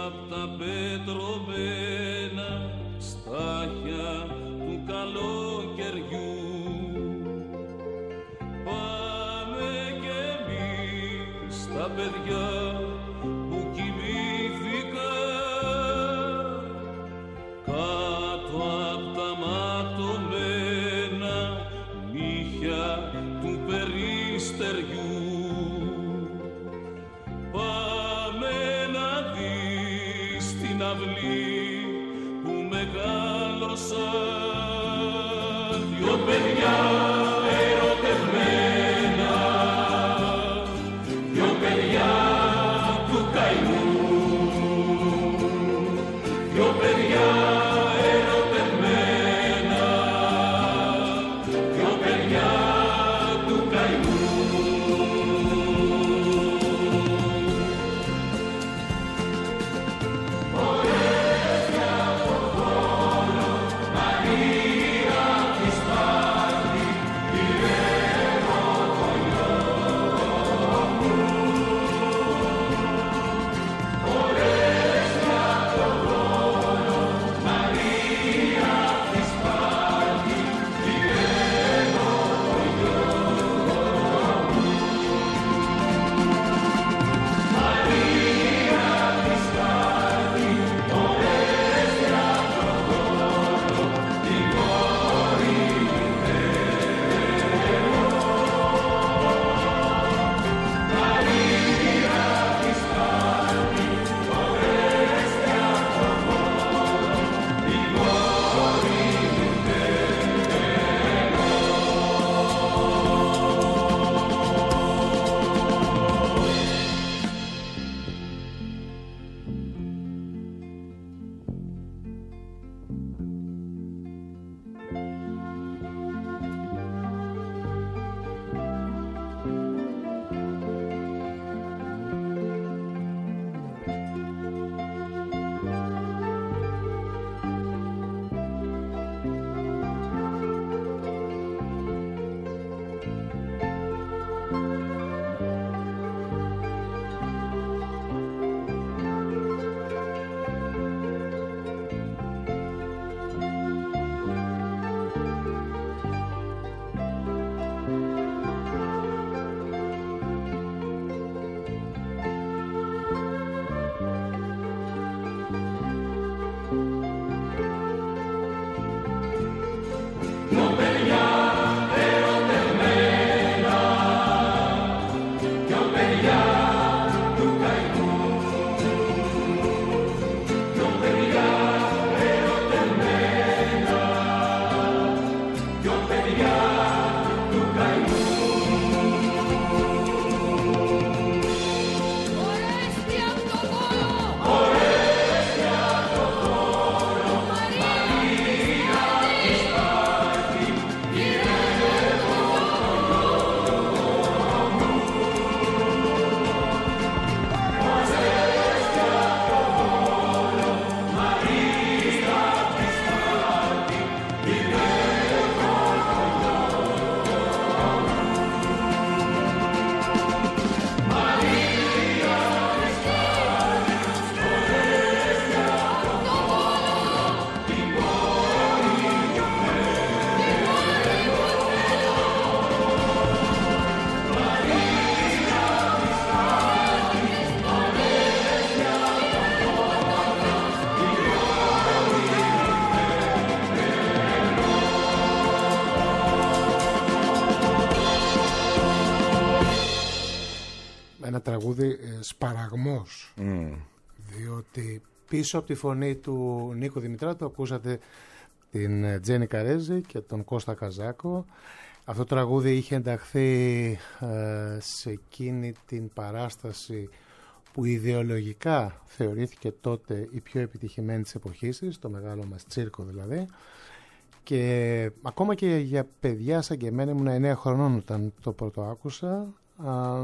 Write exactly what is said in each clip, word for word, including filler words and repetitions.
απ' τα πετρωμένα στάχια του καλοκαιριού. Πάμε κι εμείς τα παιδιά που κοιμήθηκαν κάτω απ' τα ματωμένα νύχια του περιστεριού. Πάμε να δεις την αυλή που μεγάλωσαν δυο παιδιά ερωτευμένα, δυο παιδιά του καημού, δυο παιδιά ερωτευμένα, δυο παιδιά του καημού. Ένα τραγούδι σπαραγμός, mm. διότι πίσω από τη φωνή του Νίκο Δημητράτου ακούσατε την Τζέννη Καρέζη και τον Κώστα Καζάκο. Αυτό το τραγούδι είχε ενταχθεί ε, σε εκείνη την παράσταση που ιδεολογικά θεωρήθηκε τότε η πιο επιτυχημένη της εποχής της, το μεγάλο μας τσίρκο δηλαδή, και ακόμα και για παιδιά σαν και εμένα, ήμουν εννέα χρονών όταν το πρώτο άκουσα, α,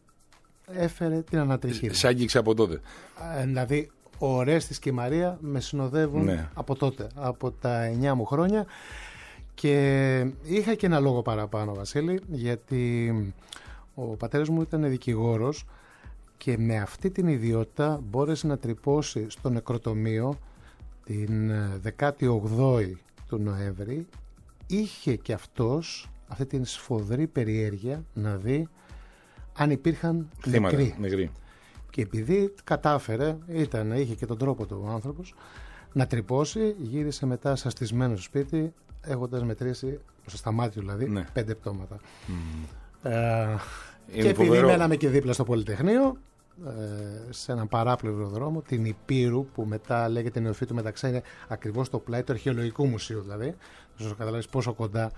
έφερε την ανατριχή. Σ' άγγιξε από τότε. Α, δηλαδή ο Ορέστης και η Μαρία με συνοδεύουν, ναι, από τότε, από τα εννιά μου χρόνια, και είχα και ένα λόγο παραπάνω, Βασίλη, γιατί ο πατέρας μου ήταν δικηγόρος και με αυτή την ιδιότητα μπόρεσε να τρυπώσει στο νεκροτομείο την δεκάτη ογδόη του Νοέμβρη. Είχε και αυτός αυτή την σφοδρή περιέργεια να δει αν υπήρχαν νεκροί. νεκροί. Και επειδή κατάφερε, ήταν, είχε και τον τρόπο του ο άνθρωπος, να τρυπώσει, γύρισε μετά σαστισμένο στο σπίτι, έχοντας μετρήσει, στα μάτια δηλαδή, ναι. πέντε πτώματα. Mm. Ε, και επειδή φοβερό. Μέναμε και δίπλα στο Πολυτεχνείο, ε, σε έναν παράπλευρο δρόμο, την Υπήρου, που μετά λέγεται Νεοφύτου Μεταξά, είναι ακριβώς στο πλάι του Αρχαιολογικού Μουσείου, δηλαδή, όσο καταλάβεις πόσο κοντά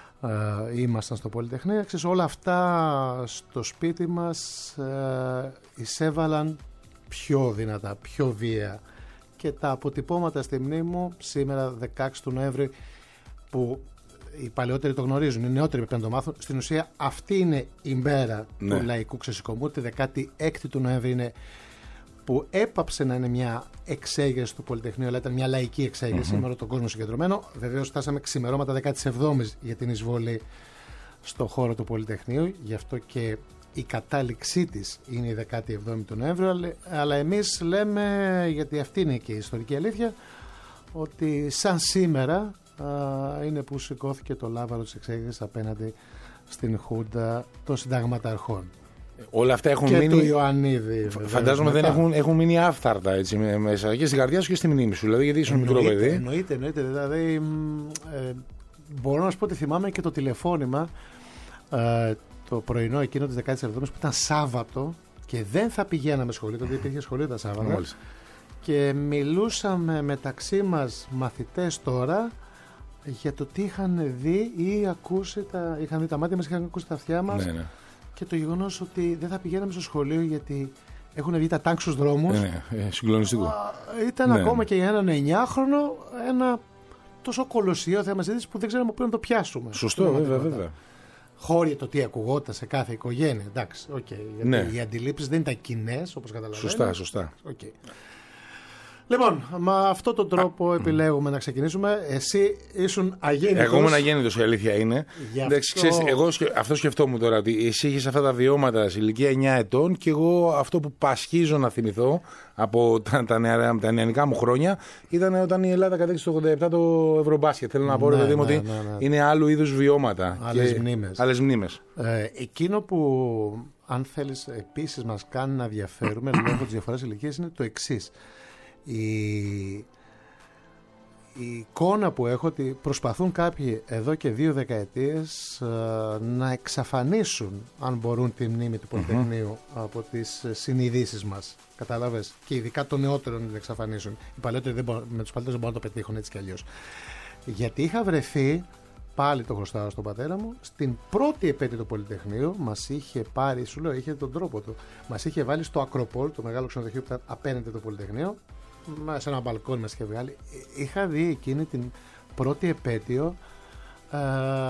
ε, ήμασταν στο Πολυτεχνείο. Ξέρεις, όλα αυτά στο σπίτι μας ε, εισέβαλαν πιο δυνατά, πιο βία, και τα αποτυπώματα στη μνήμη μου σήμερα δεκαέξι του Νοέμβρη, που οι παλαιότεροι το γνωρίζουν, οι νεότεροι πρέπει να το μάθουν. Στην ουσία αυτή είναι η μέρα ναι. του λαϊκού ξεσηκωμού. Τη δεκάτη έκτη του Νοέμβρη είναι που έπαψε να είναι μια εξέγερση του Πολυτεχνείου, αλλά ήταν μια λαϊκή εξέγερση mm-hmm. με όλο τον κόσμο συγκεντρωμένο. Βεβαίως φτάσαμε ξημερώματα δεκάτη εβδόμη για την εισβολή στο χώρο του Πολυτεχνείου. Γι' αυτό και η κατάληξή της είναι η δεκάτη εβδόμη του Νοέμβρη. Αλλά εμείς λέμε, γιατί αυτή είναι και η ιστορική αλήθεια, ότι σαν σήμερα Uh, είναι που σηκώθηκε το λάβαρο της εξέγερσης απέναντι στην Χούντα των συνταγματαρχών. Όλα αυτά έχουν και μείνει. Του Ιωαννίδη. Φαντάζομαι δεν έχουν, έχουν μείνει άφθαρτα έτσι, μέσα και στην καρδιά σου και στη μνήμη σου. Δηλαδή, γιατί ήσουν μικρό παιδί. Εννοείται, εννοείται. Δηλαδή, ε, μπορώ να σου πω ότι θυμάμαι και το τηλεφώνημα ε, το πρωινό εκείνο της δεκάτη εβδόμης που ήταν Σάββατο και δεν θα πηγαίναμε σχολείο, τότε υπήρχε σχολείο τα Σάββατα. Μάλιστα. Και μιλούσαμε μεταξύ μας μαθητές τώρα για το τι είχαν δει ή ακούσει, τα, είχαν δει τα μάτια μας, είχαν ακούσει τα αυτιά μας, ναι, ναι. και το γεγονός ότι δεν θα πηγαίναμε στο σχολείο γιατί έχουν βγει τα τάγκ στους δρόμους. Ναι, ναι, συγκλονιστικό. Ήταν ναι, ακόμα ναι. και για έναν εννιάχρονο ένα τόσο κολοσιαίο θέμα συζήτηση που δεν ξέραμε πού να το πιάσουμε. Σωστό, βέβαια, βέβαια. Χώρια το τι ακουγόταν σε κάθε οικογένεια. Εντάξει, okay, γιατί ναι. οι αντιλήψεις δεν ήταν κοινές, όπως καταλαβαίνετε. Σωστά, σωστά. Okay. Λοιπόν, με αυτόν τον τρόπο Α, επιλέγουμε να ξεκινήσουμε. Εσύ ήσουν αγέννητος. Εγώ ήμουν αγέννητος, η αλήθεια είναι. Εντάξει, αυτό... ξέρεις, εγώ αυτό σκεφτόμουν τώρα, ότι εσύ είχες αυτά τα βιώματα σε ηλικία εννιά ετών και εγώ αυτό που πασχίζω να θυμηθώ από τα, τα, νεα, τα νεανικά μου χρόνια ήταν όταν η Ελλάδα κατέκτησε το ογδόντα επτά το Ευρωμπάσκετ. Θέλω να πω, ναι, ρε, ναι, ότι ναι, ναι. είναι άλλου είδους βιώματα. Άλλες και... μνήμες. Άλλες μνήμες. Ε, εκείνο που, αν θέλεις, επίσης μας κάνει να διαφέρουμε λόγω της διαφοράς ηλικίας είναι το εξής. Η, η εικόνα που έχω ότι προσπαθούν κάποιοι εδώ και δύο δεκαετίες uh, να εξαφανίσουν, αν μπορούν, τη μνήμη του Πολυτεχνείου mm-hmm. από τις συνειδήσεις μας. Κατάλαβες? Και ειδικά των νεότερων να την εξαφανίσουν. Οι παλαιότεροι δεν μπορούν, με τους παλαιότερους δεν μπορούν να το πετύχουν έτσι κι αλλιώς. Γιατί είχα βρεθεί, πάλι το χρωστάω στον πατέρα μου, στην πρώτη επέτειο του Πολυτεχνείου μας είχε πάρει, σου λέω, είχε τον τρόπο του, μας είχε βάλει στο Ακροπόλ, το μεγάλο ξενοδοχείο που ήταν απέναντι το Πολυτεχνείο, σε ένα μπαλκόνι μας είχε βγάλει. Είχα δει εκείνη την πρώτη επέτειο, ε,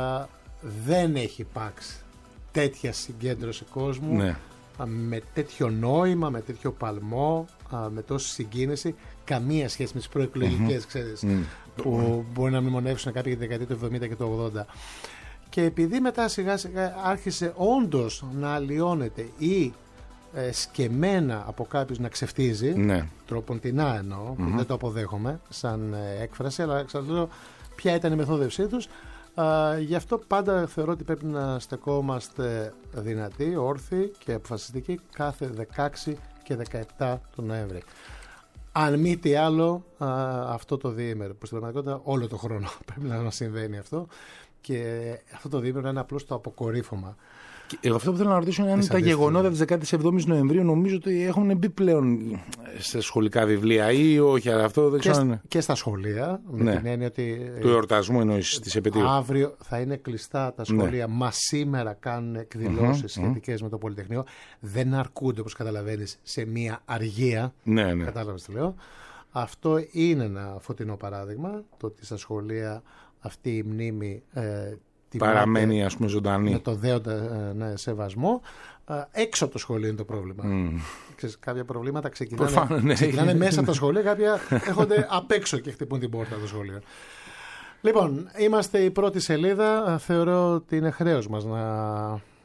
δεν έχει υπάρξει τέτοια συγκέντρωση κόσμου, ναι. με τέτοιο νόημα, με τέτοιο παλμό, με τόση συγκίνηση, καμία σχέση με τις προεκλογικές, mm-hmm. ξέρεις, mm. που μπορεί να μνημονεύσουν κάποιοι για τη δεκαετία του εβδομήντα και του ογδόντα. Και επειδή μετά σιγά σιγά άρχισε όντως να αλλοιώνεται ή ε, σκεμμένα από κάποιους να ξεφτίζει, ναι. τροποντινά εννοώ, mm-hmm. που δεν το αποδέχομαι σαν ε, έκφραση, αλλά ξαναλέω ποια ήταν η μεθόδευσή τους. Uh, γι' αυτό πάντα θεωρώ ότι πρέπει να στεκόμαστε δυνατοί, όρθιοι και αποφασιστικοί κάθε δεκαέξι και δεκαεπτά του Νοέμβρη. Αν μη τι άλλο, uh, αυτό το διήμερο, που στην πραγματικότητα όλο το χρόνο πρέπει να μας συμβαίνει αυτό, και αυτό το διήμερο είναι απλώς το αποκορύφωμα. Εγώ αυτό που θέλω να ρωτήσω είναι αν τα γεγονότα της δεκάτης εβδόμης Νοεμβρίου νομίζω ότι έχουν μπει πλέον στα σχολικά βιβλία ή όχι, αλλά αυτό δεν ξέρω. Και, και στα σχολεία, με ναι. την έννοια ότι. Του εορτασμού εννοείς της επετείου. Αύριο θα είναι κλειστά τα σχολεία, ναι. μα σήμερα κάνουν εκδηλώσεις mm-hmm, σχετικές mm-hmm. με το Πολυτεχνείο. Δεν αρκούνται, όπως καταλαβαίνεις, σε μία αργία. Ναι, ναι. Κατάλαβες τι λέω. Αυτό είναι ένα φωτεινό παράδειγμα, το ότι στα σχολεία αυτή η μνήμη. Ε, παραμένει, ας πούμε, ζωντανή. Με το δέοντα ναι, σεβασμό. Έξω από το σχολείο είναι το πρόβλημα. Mm. Ξέρεις, κάποια προβλήματα ξεκινάνε, Προφάνω, ναι. ξεκινάνε μέσα από το σχολείο, κάποια έρχονται απ' έξω και χτυπούν την πόρτα του σχολείου. Λοιπόν, είμαστε η πρώτη σελίδα. Θεωρώ ότι είναι χρέος μας να,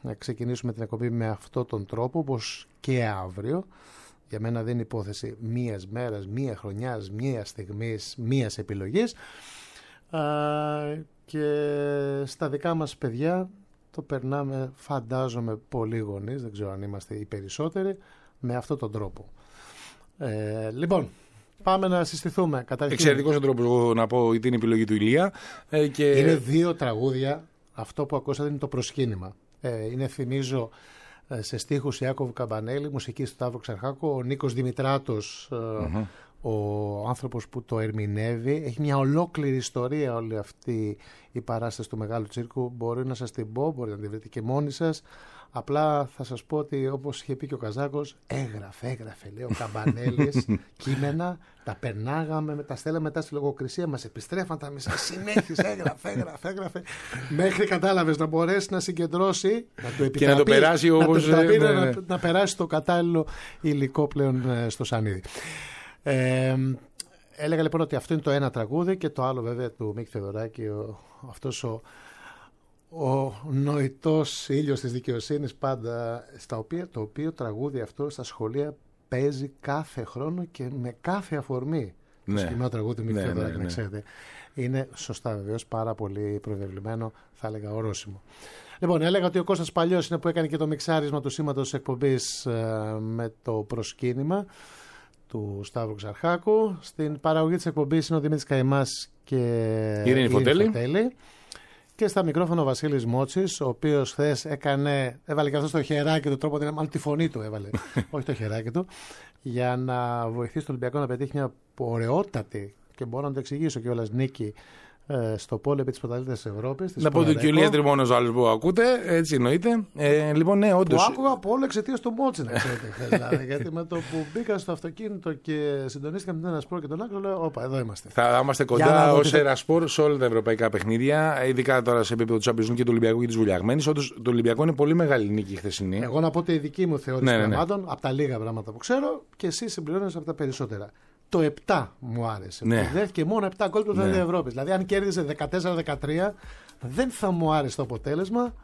να ξεκινήσουμε την εκπομπή με αυτόν τον τρόπο, όπως και αύριο. Για μένα δεν είναι υπόθεση μίας μέρας, μία χρονιάς, μία στιγμής, μίας επιλογής. Α, και στα δικά μας παιδιά το περνάμε, φαντάζομαι, πολλοί γονείς, δεν ξέρω αν είμαστε οι περισσότεροι, με αυτόν τον τρόπο. Ε, λοιπόν, πάμε να συστηθούμε. Εξαιρετικός ο τρόπος να πω την επιλογή του Ηλία. Ε, και... Είναι δύο τραγούδια. Αυτό που ακούσατε είναι το προσκύνημα. Ε, είναι, θυμίζω, σε στίχους Ιάκωβου Καμπανέλη, μουσική του Σταύρο Ξαρχάκου, ο Νίκος Δημητράτος, mm-hmm. ο άνθρωπος που το ερμηνεύει. Έχει μια ολόκληρη ιστορία όλη αυτή η παράσταση του Μεγάλου Τσίρκου. Μπορεί να σας την πω, μπορείτε να τη βρείτε και μόνοι σας. Απλά θα σας πω ότι, όπως είχε πει και ο Καζάκος, έγραφε, έγραφε, λέει ο Καμπανέλης, κείμενα, τα περνάγαμε, τα στέλναμε μετά στη λογοκρισία, μας επιστρέφαν τα μισά, συνέχισε, έγραφε, έγραφε, έγραφε, μέχρι, κατάλαβες, να μπορέσει να συγκεντρώσει, να το επιτραπεί, και να το περάσει όπως... Να, ναι, ναι. να, να περάσει το κατάλληλο υλικό πλέον στο σανίδι. Ε, έλεγα λοιπόν ότι αυτό είναι το ένα τραγούδι, και το άλλο βέβαια του Μίκη Θεοδωράκη, ο, αυτός ο ο νοητός ήλιος της δικαιοσύνης πάντα, στα οποία, το οποίο τραγούδι αυτό στα σχολεία παίζει κάθε χρόνο και με κάθε αφορμή. Ναι. Το συγκεκριμένο τραγούδι του Μίκη ναι, Θεοδωράκη, ναι, ναι. ξέρετε. Είναι σωστά βεβαίως, πάρα πολύ προβεβλημένο, θα έλεγα ορόσημο. Λοιπόν, έλεγα ότι ο Κώστας Παλιός είναι που έκανε και το μιξάρισμα του σήματος της εκπομπής ε, με το προσκύνημα του Σταύρου Ξαρχάκου. Στην παραγωγή της εκπομπής είναι ο Δημήτρης Καημάς και η Ειρήνη Φωτέλη. Και στα μικρόφωνα ο Βασίλης Μότσης, ο οποίος χθες έκανε, έβαλε και αυτό στο χεράκι του, τρόπο, μάλλον τη φωνή του έβαλε, όχι το χεράκι του, για να βοηθήσει τον Ολυμπιακό να πετύχει μια ωραιότατη, και μπορώ να το εξηγήσω κιόλας, νίκη ε, στο πόλο επί της πρωταθλήτριας της Ευρώπης. Να πω του και ο Ηλίας Τριμώνος ο άλλος που ακούτε, έτσι εννοείται. Ε, λοιπόν, ναι, όντως. Που άκουγα από όλο εξαιτίας του Μότση, να ξέρετε. Δηλαδή, γιατί με το που μπήκα στο αυτοκίνητο και συντονίστηκα με τον ένα σπορ και τον άλλο, λέω: όπα, εδώ είμαστε. Θα είμαστε κοντά ως Ερασπορ σε όλα τα ευρωπαϊκά παιχνίδια, ειδικά τώρα σε επίπεδο του Champions League και του Ολυμπιακού και της Βουλιαγμένης. Όντως, το Ολυμπιακό είναι πολύ μεγάλη νίκη χθεσινή. Εγώ να πω τη δική μου θεώρηση ναι, πραγμάτων, ναι, ναι. από τα λίγα πράγματα που ξέρω, και εσύ συμπληρώνεις από τα περισσότερα. Το επτά μου άρεσε. Ναι. Δέχτηκε μόνο επτά γκολ του Πρωταθλητή Ευρώπης. Δηλαδή, αν κέρδιζε δεκατέσσερα δεκατρία, δεν θα μου άρεσε το αποτέλεσμα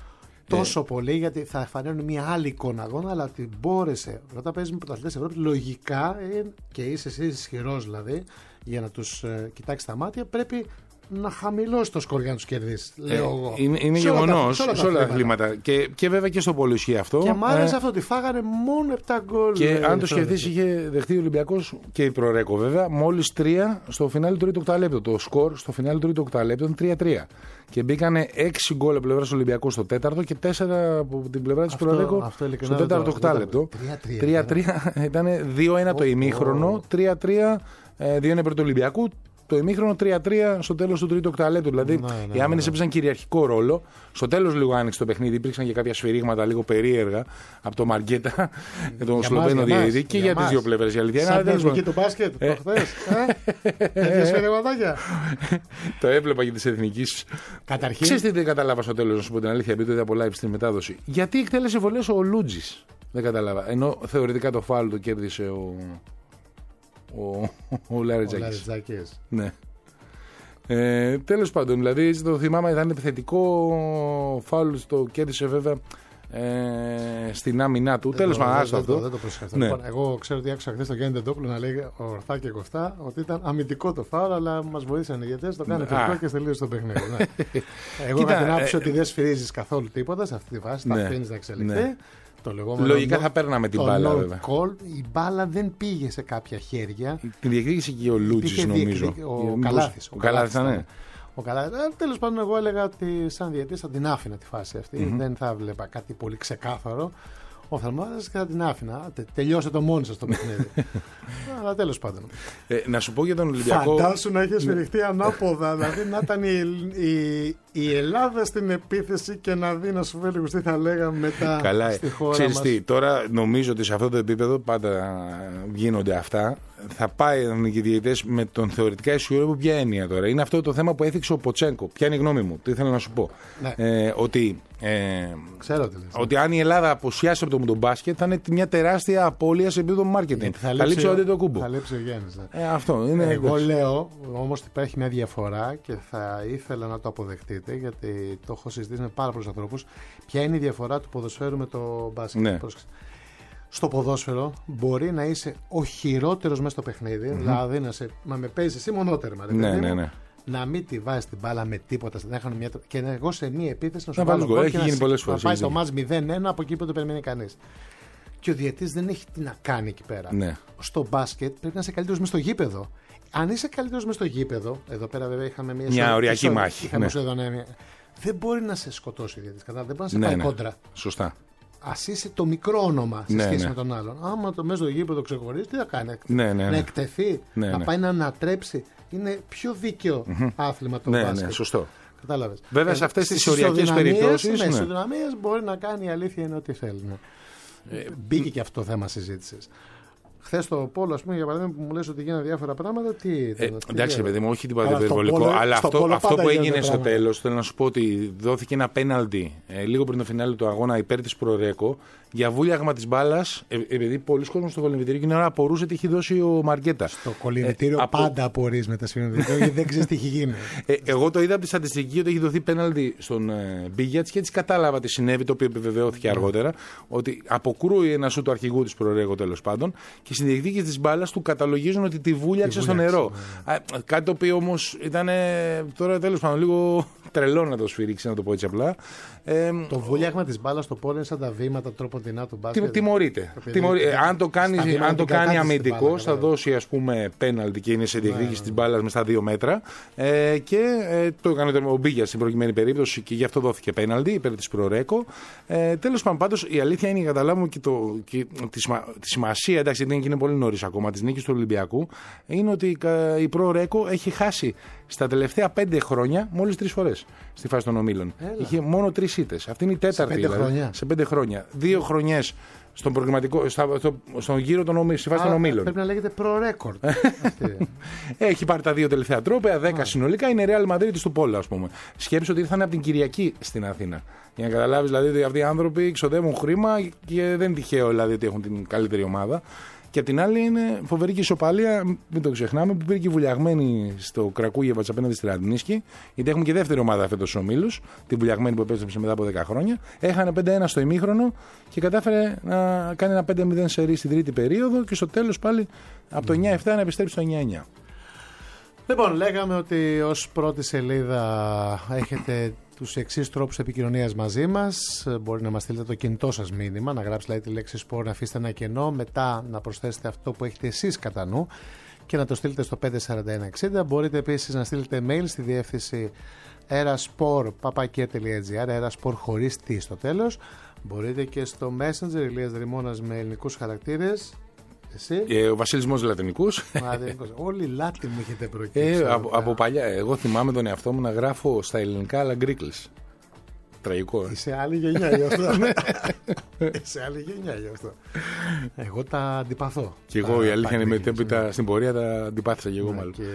τόσο ε. πολύ, γιατί θα φανέρουν μια άλλη εικόνα αγώνα. Αλλά ότι μπόρεσε, όταν παίζει με πρωταθλητές Ευρώπης, λογικά, και είσαι εσύ ισχυρός δηλαδή, για να τους ε, κοιτάξει τα μάτια, πρέπει να χαμηλώσει το σκορ για να τους κερδίσει. Λέω ε, εγώ. Είναι, είναι γεγονός σε όλα τα αθλήματα. Και, και βέβαια και στο πόλο ισχύει αυτό. Και μ' άρεσε ε, αυτό ότι φάγανε μόνο επτά γκολ. Και ε, αν το σκεφτείς, είχε δεχτεί ο Ολυμπιακός και η Προρέκο βέβαια μόλις τρία στο φινάλι του τρίτου οκταλέπτου. Το σκορ στο φινάλι του τρίτου οκταλέπτου ήταν τρία τρία. Και μπήκανε έξι γκολ από πλευρά του Ολυμπιακού στο τέταρτο και τέσσερα από την πλευρά της Προρέκο στο τέταρτο οκτάλεπτο. τρία τρία ήταν δύο ένα το ημίχρονο, τρία τρία δύο ένα υπέρ του Ολυμπιακού. Το ημίχρονο τρία τρία στο τέλος του τρίτου οκταλέπτου. Δηλαδή ναι, ναι, οι άμυνες ναι. έπαιζαν κυριαρχικό ρόλο. Στο τέλος λίγο άνοιξε το παιχνίδι. Υπήρξαν και κάποια σφυρίγματα λίγο περίεργα από το Μαργκέτα και τον Σλοβαίνο διαιτητή και για, για τις δύο πλευρές. Σαν την εθνική του μπάσκετ προχθές. Τέτοια σφυρίγματάκια. Το έβλεπα για τις εθνικές. Καταρχήν. Ξέρεις τι δεν κατάλαβα στο τέλος, να σου πω την αλήθεια, επειδή το είδα από live στην μετάδοση. Γιατί εκτέλεσε βολές ο Λούτζης. Δεν κατάλαβα. Ενώ θεωρητικά το φάουλ το κέρδισε ο. Ο, ο Λαριτζάκης. Ναι. Ε, τέλος πάντων, δηλαδή το θυμάμαι, ήταν επιθετικό φάουλ, το κέρδισε βέβαια ε, στην άμυνά του. Τέλος πάντων, άστο αυτό. Δεν το προσέχω. Ναι. Λοιπόν, εγώ ξέρω ότι άκουσα χθες το Γιάννη Τεντόπουλο να λέει ορθά και κοφτά ότι ήταν αμυντικό το φάουλ, αλλά μας βοήθησαν οι ηγετές, το κάνει θετικό και τελείωσε το παιχνίδι. Ναι. Εγώ είχα την άποψη ε, ότι δεν σφυρίζεις καθόλου τίποτα σε αυτή τη φάση, τα αφήνεις να εξελιχθεί. Ναι. Λογικά θα παίρναμε την μπάλα, βέβαια. Call, η μπάλα δεν πήγε σε κάποια χέρια. Την διεκδίκησε και ο Λούτζης, νομίζω. Ο Καλάθης. Ο Καλάθης, ναι. Τέλος πάντων, εγώ έλεγα ότι σαν διαιτής θα την άφηνα τη φάση αυτή. Mm-hmm. Δεν θα βλέπα κάτι πολύ ξεκάθαρο. Ο Θερμάδας και θα την άφηνα. Τε, τελειώσε το μόνοι σας το παιχνίδι. Αλλά τέλος πάντων. Ε, να σου πω για τον Ολυμπιακό. Φαντάσου να είχε σφυριχτεί ανάποδα. Δηλαδή να ήταν η, η, η Ελλάδα στην επίθεση και να δει να σου φέρει τι θα λέγαμε μετά. Καλά, στη χώρα ξέρεις μας. Τι, τώρα νομίζω ότι σε αυτό το επίπεδο πάντα γίνονται αυτά. Θα πάει οι διαιτητές με τον θεωρητικά ισχυρό που ποια έννοια τώρα. Είναι αυτό το θέμα που έθιξε ο Ποτσένκο. Ποια είναι η γνώμη μου, τι ήθελα να σου πω. Ναι. Ε, ότι, ε, Ξέρω τι λες. Ότι αν η Ελλάδα αποσιάσει από το μπάσκετ θα είναι μια τεράστια απώλεια σε επίπεδο μάρκετινγκ. Θα, θα λείψει ο Αντετοκούμπο. Θα λείψει ο Γιάννης. Ναι. Ε, αυτό είναι. Εγώ λέω όμως ότι υπάρχει μια διαφορά και θα ήθελα να το αποδεχτείτε. ασχολείται, γιατί το έχω συζητήσει με πάρα πολλούς ανθρώπους. Ποια είναι η διαφορά του ποδοσφαίρου με το μπάσκετ? Ναι. Στο ποδόσφαιρο μπορεί να είσαι ο χειρότερος μέσα στο παιχνίδι, mm-hmm. δηλαδή να, σε, να με παίζει εσύ μονότερμα. Ναι, ναι, ναι. Να μην τη βάζει την μπάλα με τίποτα μια... και να εγώ σε μία επίθεση να σου να βάλω γκολ και να, πολλές φορές, να πάει το μάτς μηδέν ένα από εκεί που το περιμένει κανείς. Και ο διαιτής δεν έχει τι να κάνει εκεί πέρα. Ναι. Στο μπάσκετ πρέπει να είσαι καλύτερος μες στο γήπεδο. Αν είσαι καλύτερος μες στο γήπεδο, εδώ πέρα βέβαια είχαμε μια, μια οριακή μάχη. Είχαμε ναι. εδώ, ναι, δεν μπορεί να σε σκοτώσει ο διαιτής. Δεν μπορεί να σε ναι, πάει ναι. κόντρα. Σωστά. Ας είσαι το μικρό όνομα σε ναι, σχέση ναι. με τον άλλον. Άμα το μέσα στο γήπεδο ξεχωρίσει, τι θα κάνει? Ναι, ναι, ναι. Να εκτεθεί, ναι, να ναι. πάει να ανατρέψει. Είναι πιο δίκαιο mm-hmm. άθλημα το ναι, μπάσκετ. Ναι, σωστό. Κατάλαβες. Βέβαια ε, σε αυτές τις οριακές περιπτώσεις. Με ναι. ισοδυναμίες μπορεί να κάνει, η αλήθεια είναι ό,τι θέλει. Ναι. Ε, Μπήκε και αυτό το θέμα συζήτησης. Χθες το πόλο, ας πούμε, για παράδειγμα, που μου λες ότι γίνανε διάφορα πράγματα. Τι ήταν, ε, τι εντάξει, παιδί μου, όχι τίποτα υπερβολικό. πόλο, Αλλά αυτό, αυτό που έγινε στο τέλος, θέλω να σου πω ότι δόθηκε ένα πέναλτι ε, λίγο πριν το φινάλε του αγώνα υπέρ της Προρέκο για βούλιαγμα της μπάλας. Ε, επειδή πολλοί κόσμοι στο κολυμβητήριο και ώρα απορούσε τι έχει δώσει ο Μαργκέτα. Στο κολυμβητήριο ε, πάντα από... απορείς με τα σφινοδητήρια γιατί δεν ξέρεις τι έχει γίνει. Ε, εγώ το είδα από τη στατιστική ότι έχει δοθεί πέναλτι στον ε, Μπίγιατς και έτσι κατάλαβα τι συνέβη, το οποίο επιβεβαιώθηκε mm. αργότερα. Ότι αποκρούει ένα σου του αρχηγού της Προρέκο τέλος πάντων και στην διεκδίκηση της μπάλας του καταλογίζουν ότι τη βούλιαξε στο νερό. Ναι. Α, κάτι το οποίο όμως ήταν τώρα τέλος πάντων λίγο τρελό να το σφυρίξει, να το πω έτσι απλά. Ε, το βούλιαγμα της μπάλας στο πόλο είναι σαν τα βήματα τρόπο δεινά του μπάσκετ. Τιμωρείται. Τιμωρεί. Αν το κάνει, αν το κάνει αμυντικός, θα δώσει ας πούμε πέναλτι και είναι σε διεκδίκηση ναι, ναι. της μπάλας με στα δύο μέτρα. Ε, και ε, το έκανε ο Μπίγιας στην προκειμένη περίπτωση και γι' αυτό δόθηκε πέναλτι υπέρ της Προρέκο. Ε, τέλος πάντων, πάντως η αλήθεια είναι, καταλάβουμε και, το, και τη, σημα, τη σημασία, εντάξει, δεν είναι πολύ νωρίς ακόμα, της νίκης του Ολυμπιακού, είναι ότι η Προρέκο έχει χάσει στα τελευταία πέντε χρόνια μόλις τρεις φορές στη φάση των ομίλων. Έλα. Είχε μόνο τρεις ήττες. Αυτή είναι η τέταρτη. Σε πέντε, δηλαδή, χρόνια. Σε πέντε χρόνια. Δύο χρονιές στον προγραμματικό, στο, στο, στον γύρο των ομίλων, στη φάση Α, των ομίλων. Πρέπει να λέγεται προ-ρέκορντ. Έχει πάρει τα δύο τελευταία τρόπαια, δέκα Α. συνολικά. Είναι Real Madrid του Πόλα, ας πούμε. Σκέψου ότι ήρθαν από την Κυριακή στην Αθήνα. Για να καταλάβεις δηλαδή ότι αυτοί οι άνθρωποι ξοδεύουν χρήμα και δεν είναι τυχαίο δηλαδή ότι έχουν την καλύτερη ομάδα. Και απ' την άλλη είναι φοβερή και ισοπαλία, μην το ξεχνάμε, που πήρε και βουλιαγμένη στο Κρακούγεβατς απέναντι στη Ραντινίσκη. Γιατί έχουμε και δεύτερη ομάδα φέτος στους ομίλους, την βουλιαγμένη που επέστρεψε μετά από δέκα χρόνια. Έχανε πέντε ένα στο ημίχρονο και κατάφερε να κάνει ένα πέντε μηδέν σερί στην τρίτη περίοδο και στο τέλος πάλι από το εννιά επτά να επιστρέψει στο εννιά εννιά. Λοιπόν, λέγαμε ότι ως πρώτη σελίδα έχετε τους εξής τρόπους επικοινωνίας μαζί μας. Μπορεί να μας στείλετε το κινητό σας μήνυμα, να γράψετε δηλαδή, τη λέξη σπορ, να αφήσετε ένα κενό, μετά να προσθέσετε αυτό που έχετε εσείς κατά νου και να το στείλετε στο πέντε σαράντα ένα εξήντα. Μπορείτε επίσης να στείλετε mail στη διεύθυνση eraspor παπακία τελεία gr, eraspor χωρίς τι στο τέλος. Μπορείτε και στο Messenger Ηλίας Δρυμώνας με ελληνικούς χαρακτήρες. Ε, ο Βασίλης Μός λατινικούς. Όλοι Λάτιν μου έχετε προκύψει. Ε, από, από παλιά. Εγώ θυμάμαι τον εαυτό μου να γράφω στα ελληνικά αλλά γκρίκλες. Τραγικό. Είσαι άλλη γενιά γι' αυτό. Είσαι άλλη γενιά γι' αυτό. Εγώ τα αντιπαθώ. Και εγώ η αλήθεια είναι μετέπειτα στην πορεία τα αντιπάθησα και εγώ μάλλον. Και,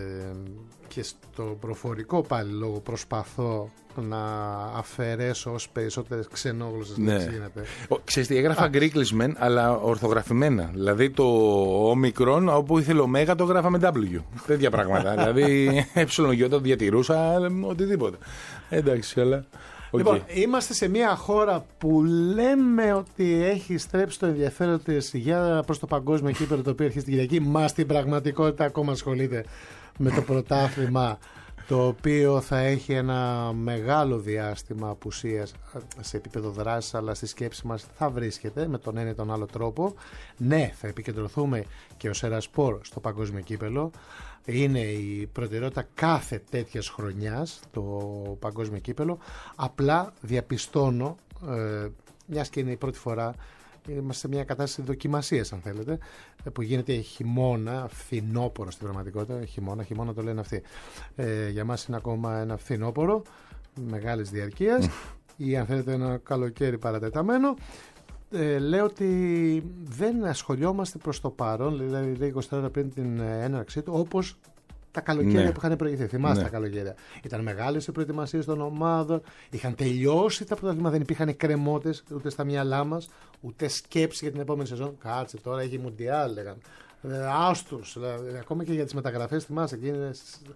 και στο προφορικό πάλι λόγο προσπαθώ να αφαιρέσω όσο περισσότερες ξενόγλωσσες ναι. γίνεται. Ξέρεις τι, έγραφα γκρίκλες μεν, αλλά ορθογραφημένα. Δηλαδή το όμικρον, όπου ήθελε ωμέγα, το γράφα με W. Τέτοια πράγματα. Δηλαδή εψιλονγιώτα το διατηρούσα, οτιδήποτε. Εντάξει, αλλά... Okay. Λοιπόν, είμαστε σε μια χώρα που λέμε ότι έχει στρέψει το ενδιαφέρον της για προς το παγκόσμιο κύπελλο το οποίο αρχίζει την Κυριακή, μα στην πραγματικότητα ακόμα ασχολείται με το πρωτάθλημα το οποίο θα έχει ένα μεγάλο διάστημα απουσίας σε επίπεδο δράσης, αλλά στη σκέψη μας θα βρίσκεται με τον ένα ή τον άλλο τρόπο. Ναι, θα επικεντρωθούμε και ως Eraspor στο παγκόσμιο κύπελλο. Είναι η προτεραιότητα κάθε τέτοιας χρονιάς το παγκόσμιο κύπελλο. Απλά διαπιστώνω, ε, μιας και είναι η πρώτη φορά, είμαστε σε μια κατάσταση δοκιμασίας αν θέλετε, που γίνεται χειμώνα, φθινόπορο στην πραγματικότητα. Χειμώνα, χειμώνα το λένε αυτοί. Ε, για μας είναι ακόμα ένα φθινόπορο μεγάλης διαρκείας ή αν θέλετε ένα καλοκαίρι παρατεταμένο. Ε, λέω ότι δεν ασχολιόμαστε προς το παρόν, δηλαδή είκοσι τέσσερα ώρα πριν την έναρξή του, όπως τα καλοκαίρια ναι. που είχαν προηγηθεί. Θυμάστε ναι. τα καλοκαίρια. Ήταν μεγάλες οι προετοιμασίες των ομάδων, είχαν τελειώσει τα πρωταθλήματα, δεν υπήρχαν κρεμότες ούτε στα μυαλά μας, ούτε σκέψη για την επόμενη σεζόν. Κάτσε τώρα, έχει Μουντιάλ, λέγαν. Άστους, δηλαδή, ακόμα και για τις μεταγραφές, θυμάσαι, εκείνες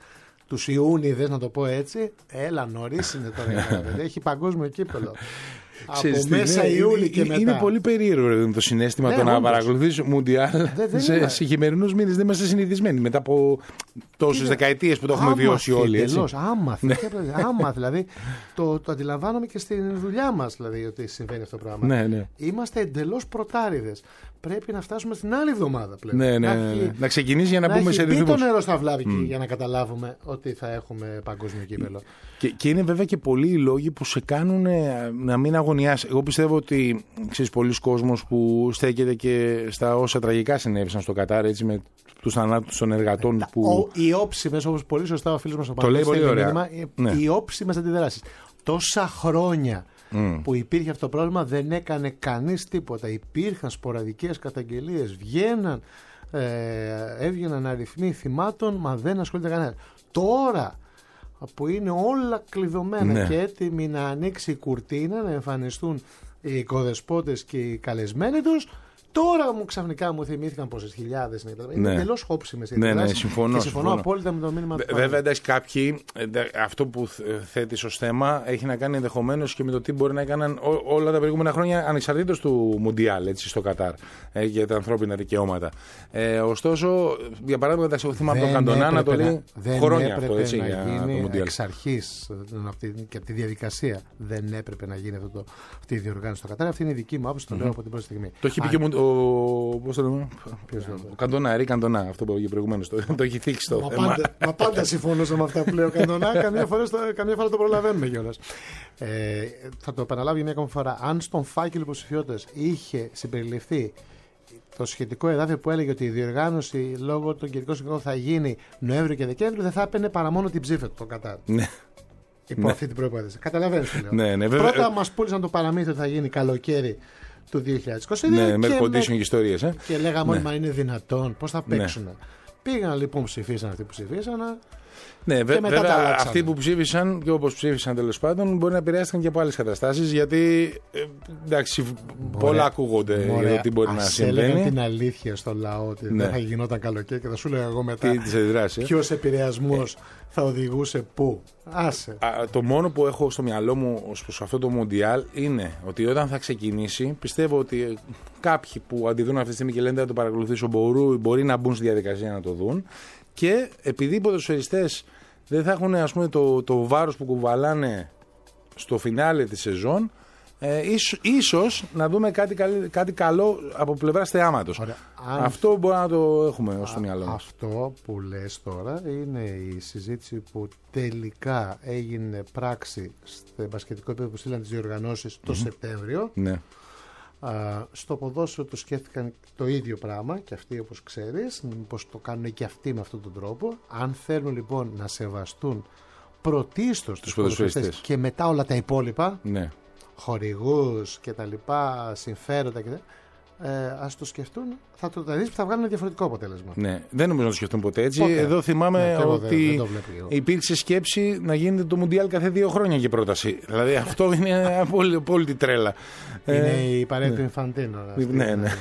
τους Ιούνιδες, να το πω έτσι. Έλα, νωρίς είναι τώρα. Έχει παγκόσμιο κύπελο. Από μέσα Ιούλη και μετά. Είναι πολύ περίεργο το συναίσθημα, ναι, το να παρακολουθείς Μουντιάλ σε, σε χειμερινούς μήνες. Δεν είμαστε συνηθισμένοι μετά από τόσες δεκαετίες που το έχουμε βιώσει όλοι. Τελώς, άμαθη. Ναι. Άμα, δηλαδή, το, το αντιλαμβάνομαι και στην δουλειά μας, δηλαδή, ότι συμβαίνει αυτό το πράγμα. Ναι, ναι. Είμαστε εντελώς πρωτάριδες. Πρέπει να φτάσουμε στην άλλη εβδομάδα πλέον. Ναι, ναι, ναι. Να, να ξεκινήσει για να, να μπούμε σε ρυθμούς. Να το νερό στα βλάβη mm. για να καταλάβουμε ότι θα έχουμε παγκόσμιο κύπελο. Και, και είναι βέβαια και πολλοί οι λόγοι που σε κάνουν να μην αγωνιάσει. Εγώ πιστεύω ότι ξέρεις, πολλοί κόσμος που στέκεται και στα όσα τραγικά συνέβησαν στο Κατάρ, έτσι, με τους θανάτους των εργατών. Που... Ο, οι όψιμες, όπως πολύ σωστά ο φίλος μας ο το λέει πολύ ωραία. Μήνυμα, ναι. Οι όψιμες αντιδράσεις. Τόσα χρόνια mm. που υπήρχε αυτό το πρόβλημα δεν έκανε κανείς τίποτα. Υπήρχαν σποραδικές καταγγελίες, βγαίναν, ε, έβγαιναν αριθμοί θυμάτων, μα δεν ασχολείται κανένα. Τώρα που είναι όλα κλειδωμένα, ναι, και έτοιμοι να ανοίξει η κουρτίνα, να εμφανιστούν οι οικοδεσπότες και οι καλεσμένοι τους, τώρα μου ξαφνικά μου θυμήθηκαν πόσες χιλιάδες είναι. Ναι. Είναι τελώς όψιμες οι ναι, ναι, συμφωνώ, και συμφωνώ, συμφωνώ απόλυτα με το μήνυμα του. Βέβαια, εντάξει, κάποιοι, αυτό που θέτεις ως θέμα έχει να κάνει ενδεχομένως και με το τι μπορεί να έκαναν όλα τα προηγούμενα χρόνια ανεξαρτήτως του Μουντιάλ, έτσι, στο Κατάρ, ε, για τα ανθρώπινα δικαιώματα. Ε, ωστόσο, για παράδειγμα, εγώ θυμάμαι τον Καντονά να το λέει χρόνια αυτό, έτσι, να για γίνει το Μουντιάλ. Εξ αρχής και από τη διαδικασία δεν έπρεπε να γίνει αυτό το, αυτή η διοργάνωση στο Κατάρ. Αυτή είναι η δική μου άποψη, το mm-hmm. λέω από την πρώτη στιγμή. Το έχει πει και ο, πώς το λέμε, ο Καντονά, Ρί Καντονά, αυτό που είπε προηγουμένως, το, το έχει θίξει το μα θέμα. Πάντα, μα πάντα συμφωνούσα με αυτά που λέει ο Καντονά, καμιά φορά, στο, καμιά φορά το προλαβαίνουμε κιόλας. Ε, θα το επαναλάβω για μια ακόμη φορά. Αν στον φάκελο υποψηφιότητας είχε συμπεριληφθεί το σχετικό εδάφιο που έλεγε ότι η διοργάνωση λόγω των καιρικών συνθήκων θα γίνει Νοέμβριο και Δεκέμβριο, δεν θα έπαιρνε παρά μόνο την ψήφα του το Κατάρ. Ναι. Υπό ναι. αυτή την προϋπόθεση. Καταλαβαίνεις τι λέω. Ναι, ναι, βέβαια. Πρώτα μας πούλησαν το παραμύθι ότι θα γίνει καλοκαίρι του δύο χιλιάδες είκοσι δύο. Ναι, με condition και ιστορίες. Ε? Και λέγαμε όλοι, ναι, μα είναι δυνατόν, πώς θα παίξουν. Ναι. Πήγαν λοιπόν, ψηφίσαν αυτοί που ψηφίσαν. Ναι, βέ, βέβαια αυτοί που ψήφισαν και όπως ψήφισαν τέλος πάντων μπορεί να επηρεάστηκαν και από άλλες καταστάσεις, γιατί ε, εντάξει, μωρέ, πολλά ακούγονται για το τι μπορεί να συμβαίνει. Έλεγαν την αλήθεια στο λαό ότι ναι. δεν θα γινόταν καλοκαίρι και θα σου λέγα εγώ μετά ποιος επηρεασμός ε. θα οδηγούσε πού. Άσε. Α, το μόνο που έχω στο μυαλό μου ως προς αυτό το Μουντιάλ είναι ότι όταν θα ξεκινήσει, πιστεύω ότι κάποιοι που αντιδρούν αυτή τη στιγμή και λένε δεν θα το παρακολουθήσω μπορούν, μπορεί να μπουν στη διαδικασία να το δουν. Και επειδή οι ποδοσφαιριστές δεν θα έχουν, ας πούμε, το, το βάρος που κουβαλάνε στο φινάλε της σεζόν, ε, ίσως, ίσως να δούμε κάτι, κάτι καλό από πλευράς θεάματος. Ωραία. Αυτό μπορεί να το έχουμε ως το μυαλό μας. Αυτό που λες τώρα είναι η συζήτηση που τελικά έγινε πράξη στο μπασκετικό επίπεδο που στείλαν τις διοργανώσεις mm-hmm. το Σεπτέμβριο. Ναι. Uh, στο ποδόσφαιρο το σκέφτηκαν το ίδιο πράγμα και αυτοί, όπως ξέρεις, πως το κάνουν και αυτοί με αυτόν τον τρόπο. Αν θέλουν λοιπόν να σεβαστούν πρωτίστως τους ποδοσφαιριστές και μετά όλα τα υπόλοιπα, ναι, χορηγούς και τα λοιπά, συμφέροντα και ε, ας το σκεφτούν, θα το δεις που θα βγάλουν διαφορετικό αποτέλεσμα. Ναι, δεν νομίζω να το σκεφτούν ποτέ έτσι. Ποτέ. Εδώ θυμάμαι ναι, ότι δεν, δεν υπήρξε σκέψη να γίνεται το Μουντιάλ κάθε δύο χρόνια και πρόταση. Δηλαδή αυτό είναι απόλυτη τρέλα. Είναι ε, η παρέα του Ινφαντίνο. Ναι, ναι. ναι.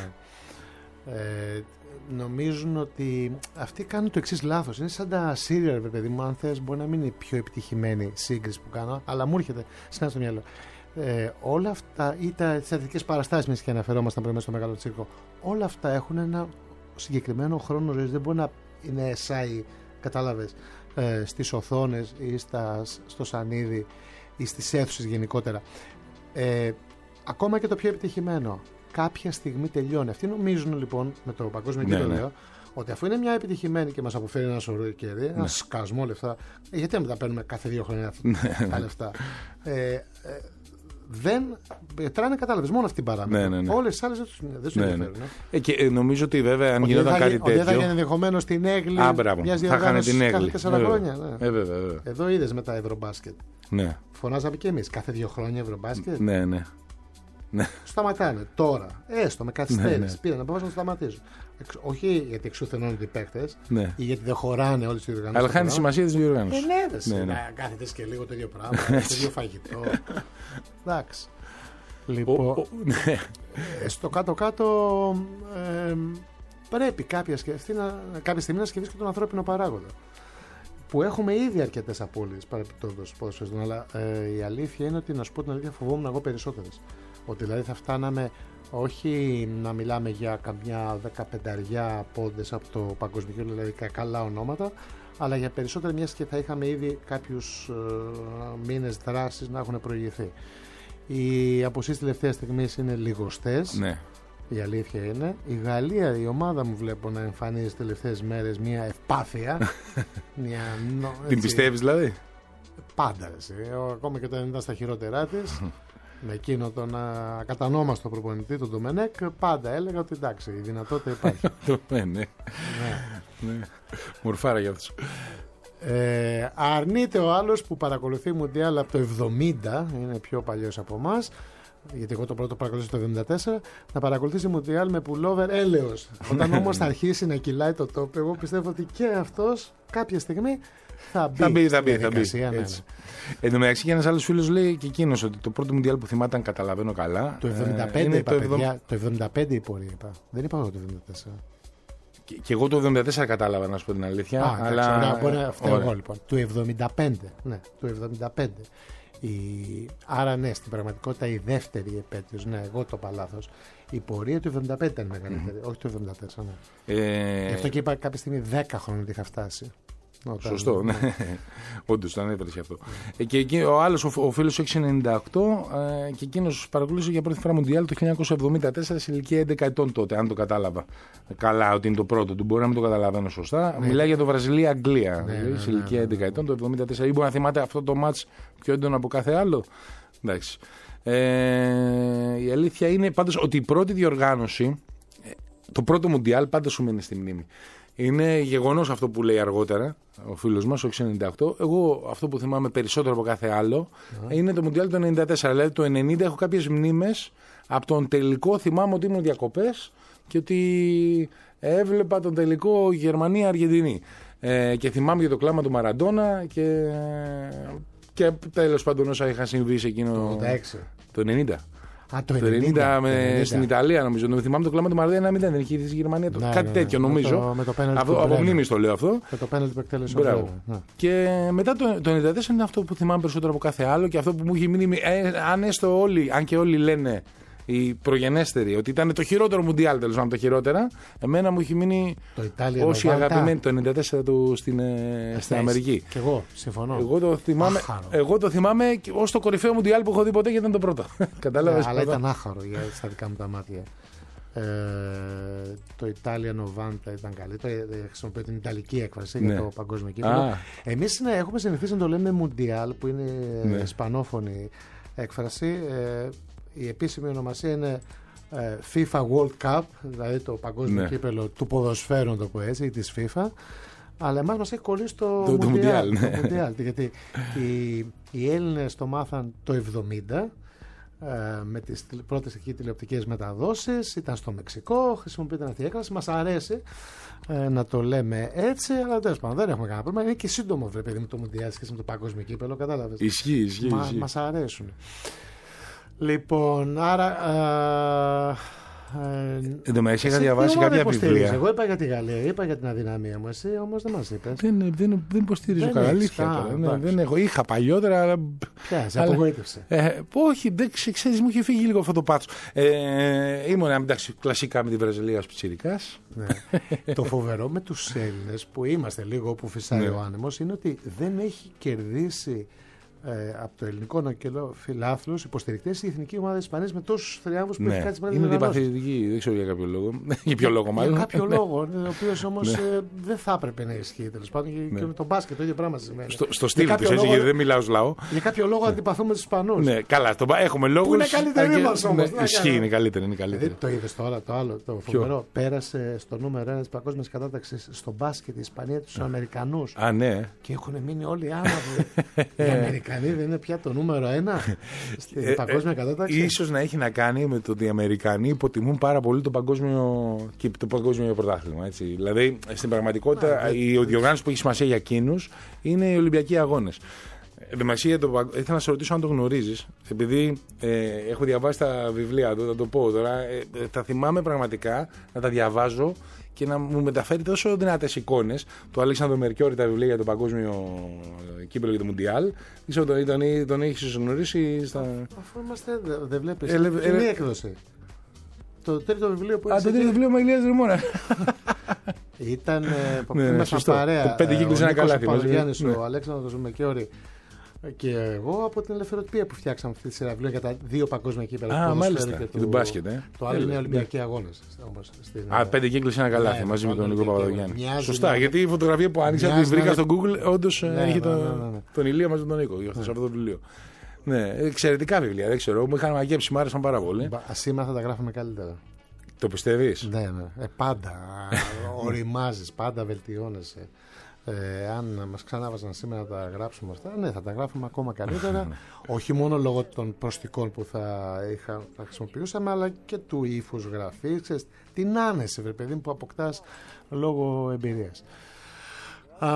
Ε, νομίζουν ότι αυτοί κάνουν το εξής λάθος. Είναι σαν τα serial, παιδί μου. Αν θες, μπορεί να μην είναι η πιο επιτυχημένη σύγκριση που κάνω, αλλά μου έρχεται συχνά στο μυαλό. Ε, όλα αυτά, ή τα θεατρικές παραστάσεις, εμείς και αναφερόμασταν πριν στο Μεγάλο Τσίρκο, όλα αυτά έχουν ένα συγκεκριμένο χρόνο ζωής. Δεν μπορεί να είναι εσάι, κατάλαβες, ε, στις οθόνες ή στα, στο σανίδι ή στις αίθουσες γενικότερα. Ε, ακόμα και το πιο επιτυχημένο κάποια στιγμή τελειώνει. Αυτοί νομίζουν λοιπόν με το παγκόσμιο ναι, κύπελλο, ναι, ότι αφού είναι μια επιτυχημένη και μας αποφέρει ένα σωρό κέρδη, ναι, ένα σκασμό λεφτά, γιατί να μην τα παίρνουμε κάθε δύο χρόνια αυτά τα λεφτά. Ε, ε, δεν τράνε, κατάλαβες, μόνο αυτή την παράμετρο. Ναι, ναι, ναι. Όλες τις άλλες δεν τους ενδιαφέρουν. Ναι, ναι. Ε, και ε, νομίζω ότι βέβαια αν γινόταν κάτι τέτοιο. Δεν θα γίνει ενδεχομένως την έγκλη μιας διοργάνωσης κάθε τέσσερα χρόνια. Ναι. Ε, βέβαια, βέβαια. Εδώ είδες με τα Ευρωμπάσκετ. Ναι. Φωνάζαμε και εμείς κάθε δύο χρόνια Ευρωμπάσκετ. Ναι, ναι. Ναι. Σταματάνε τώρα, έστω με καθυστέρηση. Ναι, ναι. Πήραν να αποφάσισαν να σταματήσουν. Εξ, όχι γιατί εξουθενώνονται οι παίκτες, ναι, ή γιατί δεν χωράνε όλες τις διοργανώσεις. Αλλά χάνει τη σημασία της διοργάνωσης. Ε, ναι, ναι, ναι. Κάθεται και λίγο το ίδιο πράγμα, το ίδιο φαγητό. Εντάξει. Λοιπόν, ο, ο, ναι. ε, στο κάτω-κάτω ε, πρέπει κάποια, σκεφτεί να, κάποια στιγμή να σκεφτείς και τον ανθρώπινο παράγοντα. που έχουμε ήδη αρκετές απώλειες παρεπιπτόντως ποδοσφαιριστών. Αλλά ε, η αλήθεια είναι ότι, να σου πω την αλήθεια, φοβόμουν εγώ περισσότερες. Ότι δηλαδή θα φτάναμε όχι να μιλάμε για καμιά δεκαπενταριά πόντες από το παγκοσμιο, δηλαδή καλά ονόματα, αλλά για περισσότερα, μιας και θα είχαμε ήδη κάποιους ε, μήνες δράσης να έχουν προηγηθεί. Οι αποσύσεις τελευταίας στιγμής είναι λιγοστές. Ναι. Η αλήθεια είναι. Η Γαλλία, η ομάδα μου, βλέπω να εμφανίζει τις τελευταίες μέρες μια ευπάθεια. μια, νο, έτσι, την πιστεύεις δηλαδή? Πάντα. Έτσι. Ακόμα και όταν ήταν στα χειρότερά της, με εκείνο τον ακατανόμαστο προπονητή, τον Ντομενέκ, πάντα έλεγα ότι εντάξει, η δυνατότητα υπάρχει. ναι, ναι. ναι. Μορφάρα για αυτούς. Ε, αρνείται ο άλλος που παρακολουθεί Μουντιάλ από το εβδομήντα, είναι πιο παλιός από εμάς, γιατί εγώ το πρώτο παρακολουθήσω το εβδομήντα τέσσερα, να παρακολουθήσει Μουντιάλ με pullover έλεος. Όταν όμως θα αρχίσει να κυλάει το τόπο, εγώ πιστεύω ότι και αυτός κάποια στιγμή θα μπει. Θα μπει, θα μπει. Θα μπει. Ναι, ναι. Εν τω μεταξύ, και ένας άλλος φίλος λέει και εκείνος ότι το πρώτο Μουντιάλ που θυμάται, αν καταλαβαίνω καλά. Το εβδομήντα πέντε ε, είπα, το, παιδιά, το εβδομήντα πέντε η πορεία είπα. Δεν είπα εγώ το εβδομήντα τέσσερα. Και, και εγώ το εβδομήντα τέσσερα κατάλαβα, να σου πω την αλήθεια. Α, αλλά... εντάξει, μπορεί να φταίω εγώ λοιπόν. Το εβδομήντα πέντε. Ναι, το εβδομήντα πέντε. Η... Άρα ναι, στην πραγματικότητα η δεύτερη επέτειος, ναι, εγώ το είπα λάθος. Η πορεία του εβδομήντα πέντε ήταν μεγαλύτερη, mm. όχι το εβδομήντα τέσσερα. Ναι. Ε... Γι' αυτό και είπα κάποια στιγμή δέκα χρόνια ότι είχα φτάσει. Όταν... Σωστό, ναι. Όντως, το ανέφερες και αυτό. Ε, και εκεί, ο άλλος, ο, ο φίλος έχει ενενήντα οκτώ ε, και εκείνος παρακολούθησε για πρώτη φορά Μουντιάλ το χίλια εννιακόσια εβδομήντα τέσσερα σε ηλικία έντεκα ετών τότε, αν το κατάλαβα καλά ότι είναι το πρώτο του. Μπορεί να μην το καταλαβαίνω σωστά. Ναι. Μιλάει για το Βραζιλία-Αγγλία. Ναι, δηλαδή, ναι, σε ηλικία ναι, ναι. έντεκα ετών το εβδομήντα τέσσερα. Ή μπορεί να θυμάται αυτό το μάτς πιο έντονο από κάθε άλλο. Εντάξει. Ε, η αλήθεια είναι πάντως ότι η πρώτη διοργάνωση, το πρώτο Μουντιάλ πάντα σου μένει στη μνήμη. Είναι γεγονός αυτό που λέει αργότερα ο φίλος μας, ο ενενήντα οκτώ. Εγώ αυτό που θυμάμαι περισσότερο από κάθε άλλο yeah. είναι το Μουντιάλ του ενενήντα τέσσερα. Δηλαδή το ενενήντα έχω κάποιες μνήμες. Από τον τελικό θυμάμαι ότι ήμουν διακοπές και ότι έβλεπα τον τελικό Γερμανία-Αργεντινή. Ε, και θυμάμαι για το κλάμα του Μαραντόνα και, και τέλος πάντων όσα είχαν συμβεί σε εκείνο. Το ογδόντα έξι. Το ενενήντα. Α, το ενενήντα, ενενήντα, με, ενενήντα στην Ιταλία νομίζω. Θυμάμαι το κλάμα του Μαραντόνα ένα μηδέν, δεν είχε η Γερμανία. Ναι, κάτι ναι, τέτοιο νομίζω. Με το, με το από από μνήμης το λέω αυτό. Με το πέναλτι που εκτέλεσε ο Μπράβο. Ναι. Και μετά το, το ενενήντα τέσσερα είναι αυτό που θυμάμαι περισσότερο από κάθε άλλο και αυτό που μου έχει μείνει. Ε, αν έστω όλοι, αν και όλοι λένε οι προγενέστεροι ότι ήταν το χειρότερο Μουντιάλ, τέλος πάντων το χειρότερα, εμένα μου έχει μείνει όσοι αγαπημένοι το ενενήντα τέσσερα του στην, στην Αμερική. Και εγώ συμφωνώ. Εγώ το θυμάμαι, εγώ το θυμάμαι ως το κορυφαίο Μουντιάλ που έχω δει ποτέ και ήταν το πρώτο. Κατάλαβες? Αλλά ήταν άχαρο για στα δικά μου τα μάτια. Ε, το Italia νοβάντα ήταν καλύτερο. Χρησιμοποιώ την ιταλική έκφραση ναι. για το παγκόσμιο κύπελλο. Εμείς ναι, έχουμε συνηθίσει να το λέμε Μουντιάλ, που είναι ναι. ισπανόφωνη έκφραση. Ε, η επίσημη ονομασία είναι ε, FIFA World Cup, δηλαδή το παγκόσμιο ναι. κύπελλο του ποδοσφαίρου, το πω έτσι, ή της FIFA. Αλλά εμάς μας έχει κολλήσει το, το Μουντιάλ. Ναι. Γιατί οι, οι Έλληνες το μάθαν το εβδομήντα. Με τις πρώτες εκεί τηλεοπτικές μεταδόσεις, ήταν στο Μεξικό, χρησιμοποιείται αυτή η έκφραση. Μας αρέσει ε, να το λέμε έτσι, αλλά τέλος πάντων δεν έχουμε κανένα πρόβλημα. Είναι και σύντομο, βρε παιδί μου, το Μουντιάλ σχέση με το παγκόσμιο κύπελλο, κατάλαβες. Ισχύει, ισχύει. Μα, μας αρέσουν. Λοιπόν, άρα. Ε, Εν τω μεταξύ είχα διαβάσει κάποια βιβλία. Εγώ είπα για τη Γαλλία, είπα για την αδυναμία μου. Εσύ όμως δεν μας είπες. Δεν, δεν, δεν υποστηρίζω καλά. Αλήθεια. Δεν, δεν έχω. Είχα παλιότερα, αλλά. Ποια, σε απογοήτευσε. Ε, όχι, δεν ξέρεις, μου είχε φύγει λίγο αυτό το πάθος. Ε, ήμουν εντάξει, κλασικά με τη Βραζιλία ως πιτσιρικάς. Ναι. Το φοβερό με τους Έλληνες που είμαστε λίγο όπου φυσάει ναι. ο άνεμος είναι ότι δεν έχει κερδίσει. Ε, από το ελληνικό νοκελό φιλάθλους υποστηρικτές η εθνική ομάδα της Ισπανίας με τόσους θριάμβους που ναι. έχει κάτσει. Είναι αντιπαθητική, δεν ξέρω για κάποιο λόγο. Για ποιο λόγο, μάλλον. Για κάποιο λόγο, ο οποίος όμως ε, δεν θα έπρεπε να ισχύει τέλος πάντων. Και, ναι. και με τον μπάσκετ το ίδιο πράγμα σημαίνει. Στο, στο στυλ του, έτσι, γιατί δεν μιλάω ως λαό. Για κάποιο λόγο ναι. αντιπαθούμε τους Ισπανούς. Ναι, καλά, το, έχουμε λόγους. Που είναι καλύτεροι μας όμως. Ισχύει, είναι καλύτερη. Το είδες τώρα το άλλο, το φοβερό. Πέρασε στο νούμερο ένα της παγκόσμιας κατάταξης στο μπάσκετ η Ισπανία τους Αμερικανούς. Α, ναι. Και έχουν μείνει όλοι άναυδοι. Οι Αμερικανοί δεν είναι πια το νούμερο ένα στην ε, παγκόσμια κατάταξη. Ίσως να έχει να κάνει με το ότι οι Αμερικανοί υποτιμούν πάρα πολύ το παγκόσμιο, το παγκόσμιο πρωτάθλημα. Έτσι. Δηλαδή, στην πραγματικότητα, Α, η διοργάνωση που έχει σημασία για εκείνους είναι οι Ολυμπιακοί Αγώνες. Δημασία, το, ήθελα να σε ρωτήσω αν το γνωρίζεις, επειδή ε, έχω διαβάσει τα βιβλία του, θα το πω τώρα. Ε, θα θυμάμαι πραγματικά να τα διαβάζω και να μου μεταφέρει τόσο δυνατές εικόνες. Το Αλέξανδρο Μερκιόρη, τα βιβλία για το παγκόσμιο κύπελλο και το Μουντιάλ. Ξέρω τον, τον, τον έχεις γνωρίσει στα. Αφού είμαστε, δεν βλέπεις. Ε, ε, ε, έκδοση. Το τρίτο βιβλίο που. Α, το τρίτο βιβλίο με Ηλίας Ρημόνα. Ήταν. Ναι, ναι, σωστό. Παρέα. Πέντε κύκλους ένα καλάθι. Ο Παπαγιάννης, ο Αλέξανδρος Μερκιόρη και εγώ από την Ελευθεροτυπία που φτιάξαμε αυτή τη σειρά βιβλίων για τα δύο παγκόσμια κύπελλα. Α, μάλιστα. Και, και του μπάσκετ. Ε. Το άλλο είναι Ολυμπιακοί Αγώνες. Α, πέντε κύκλους ένα καλάθι μαζί με τον Νίκο Παπαδογιάννη. Σωστά, γιατί η φωτογραφία που άνοιξα τη βρήκα στο Google, όντως έχει τον Ηλία μαζί με τον Νίκο για αυτό το βιβλίο. Ναι, εξαιρετικά βιβλία, δεν ξέρω. Μου είχαν μαγέψει, μου άρεσαν πάρα πολύ. Σήμερα θα τα γράφουμε καλύτερα. Το πιστεύεις? Ναι, ναι. Ε, πάντα οριμάζεις, πάντα βελτιώνεσαι. Ε, αν μας ξανάβαζαν σήμερα να τα γράψουμε αυτά, ναι, θα τα γράφουμε ακόμα καλύτερα. Όχι μόνο λόγω των προστικών που θα, είχα, θα χρησιμοποιούσαμε, αλλά και του ύφους γραφής, ξέρεις, την άνεση, βρε παιδί μου, που αποκτάς λόγω εμπειρίας. Α,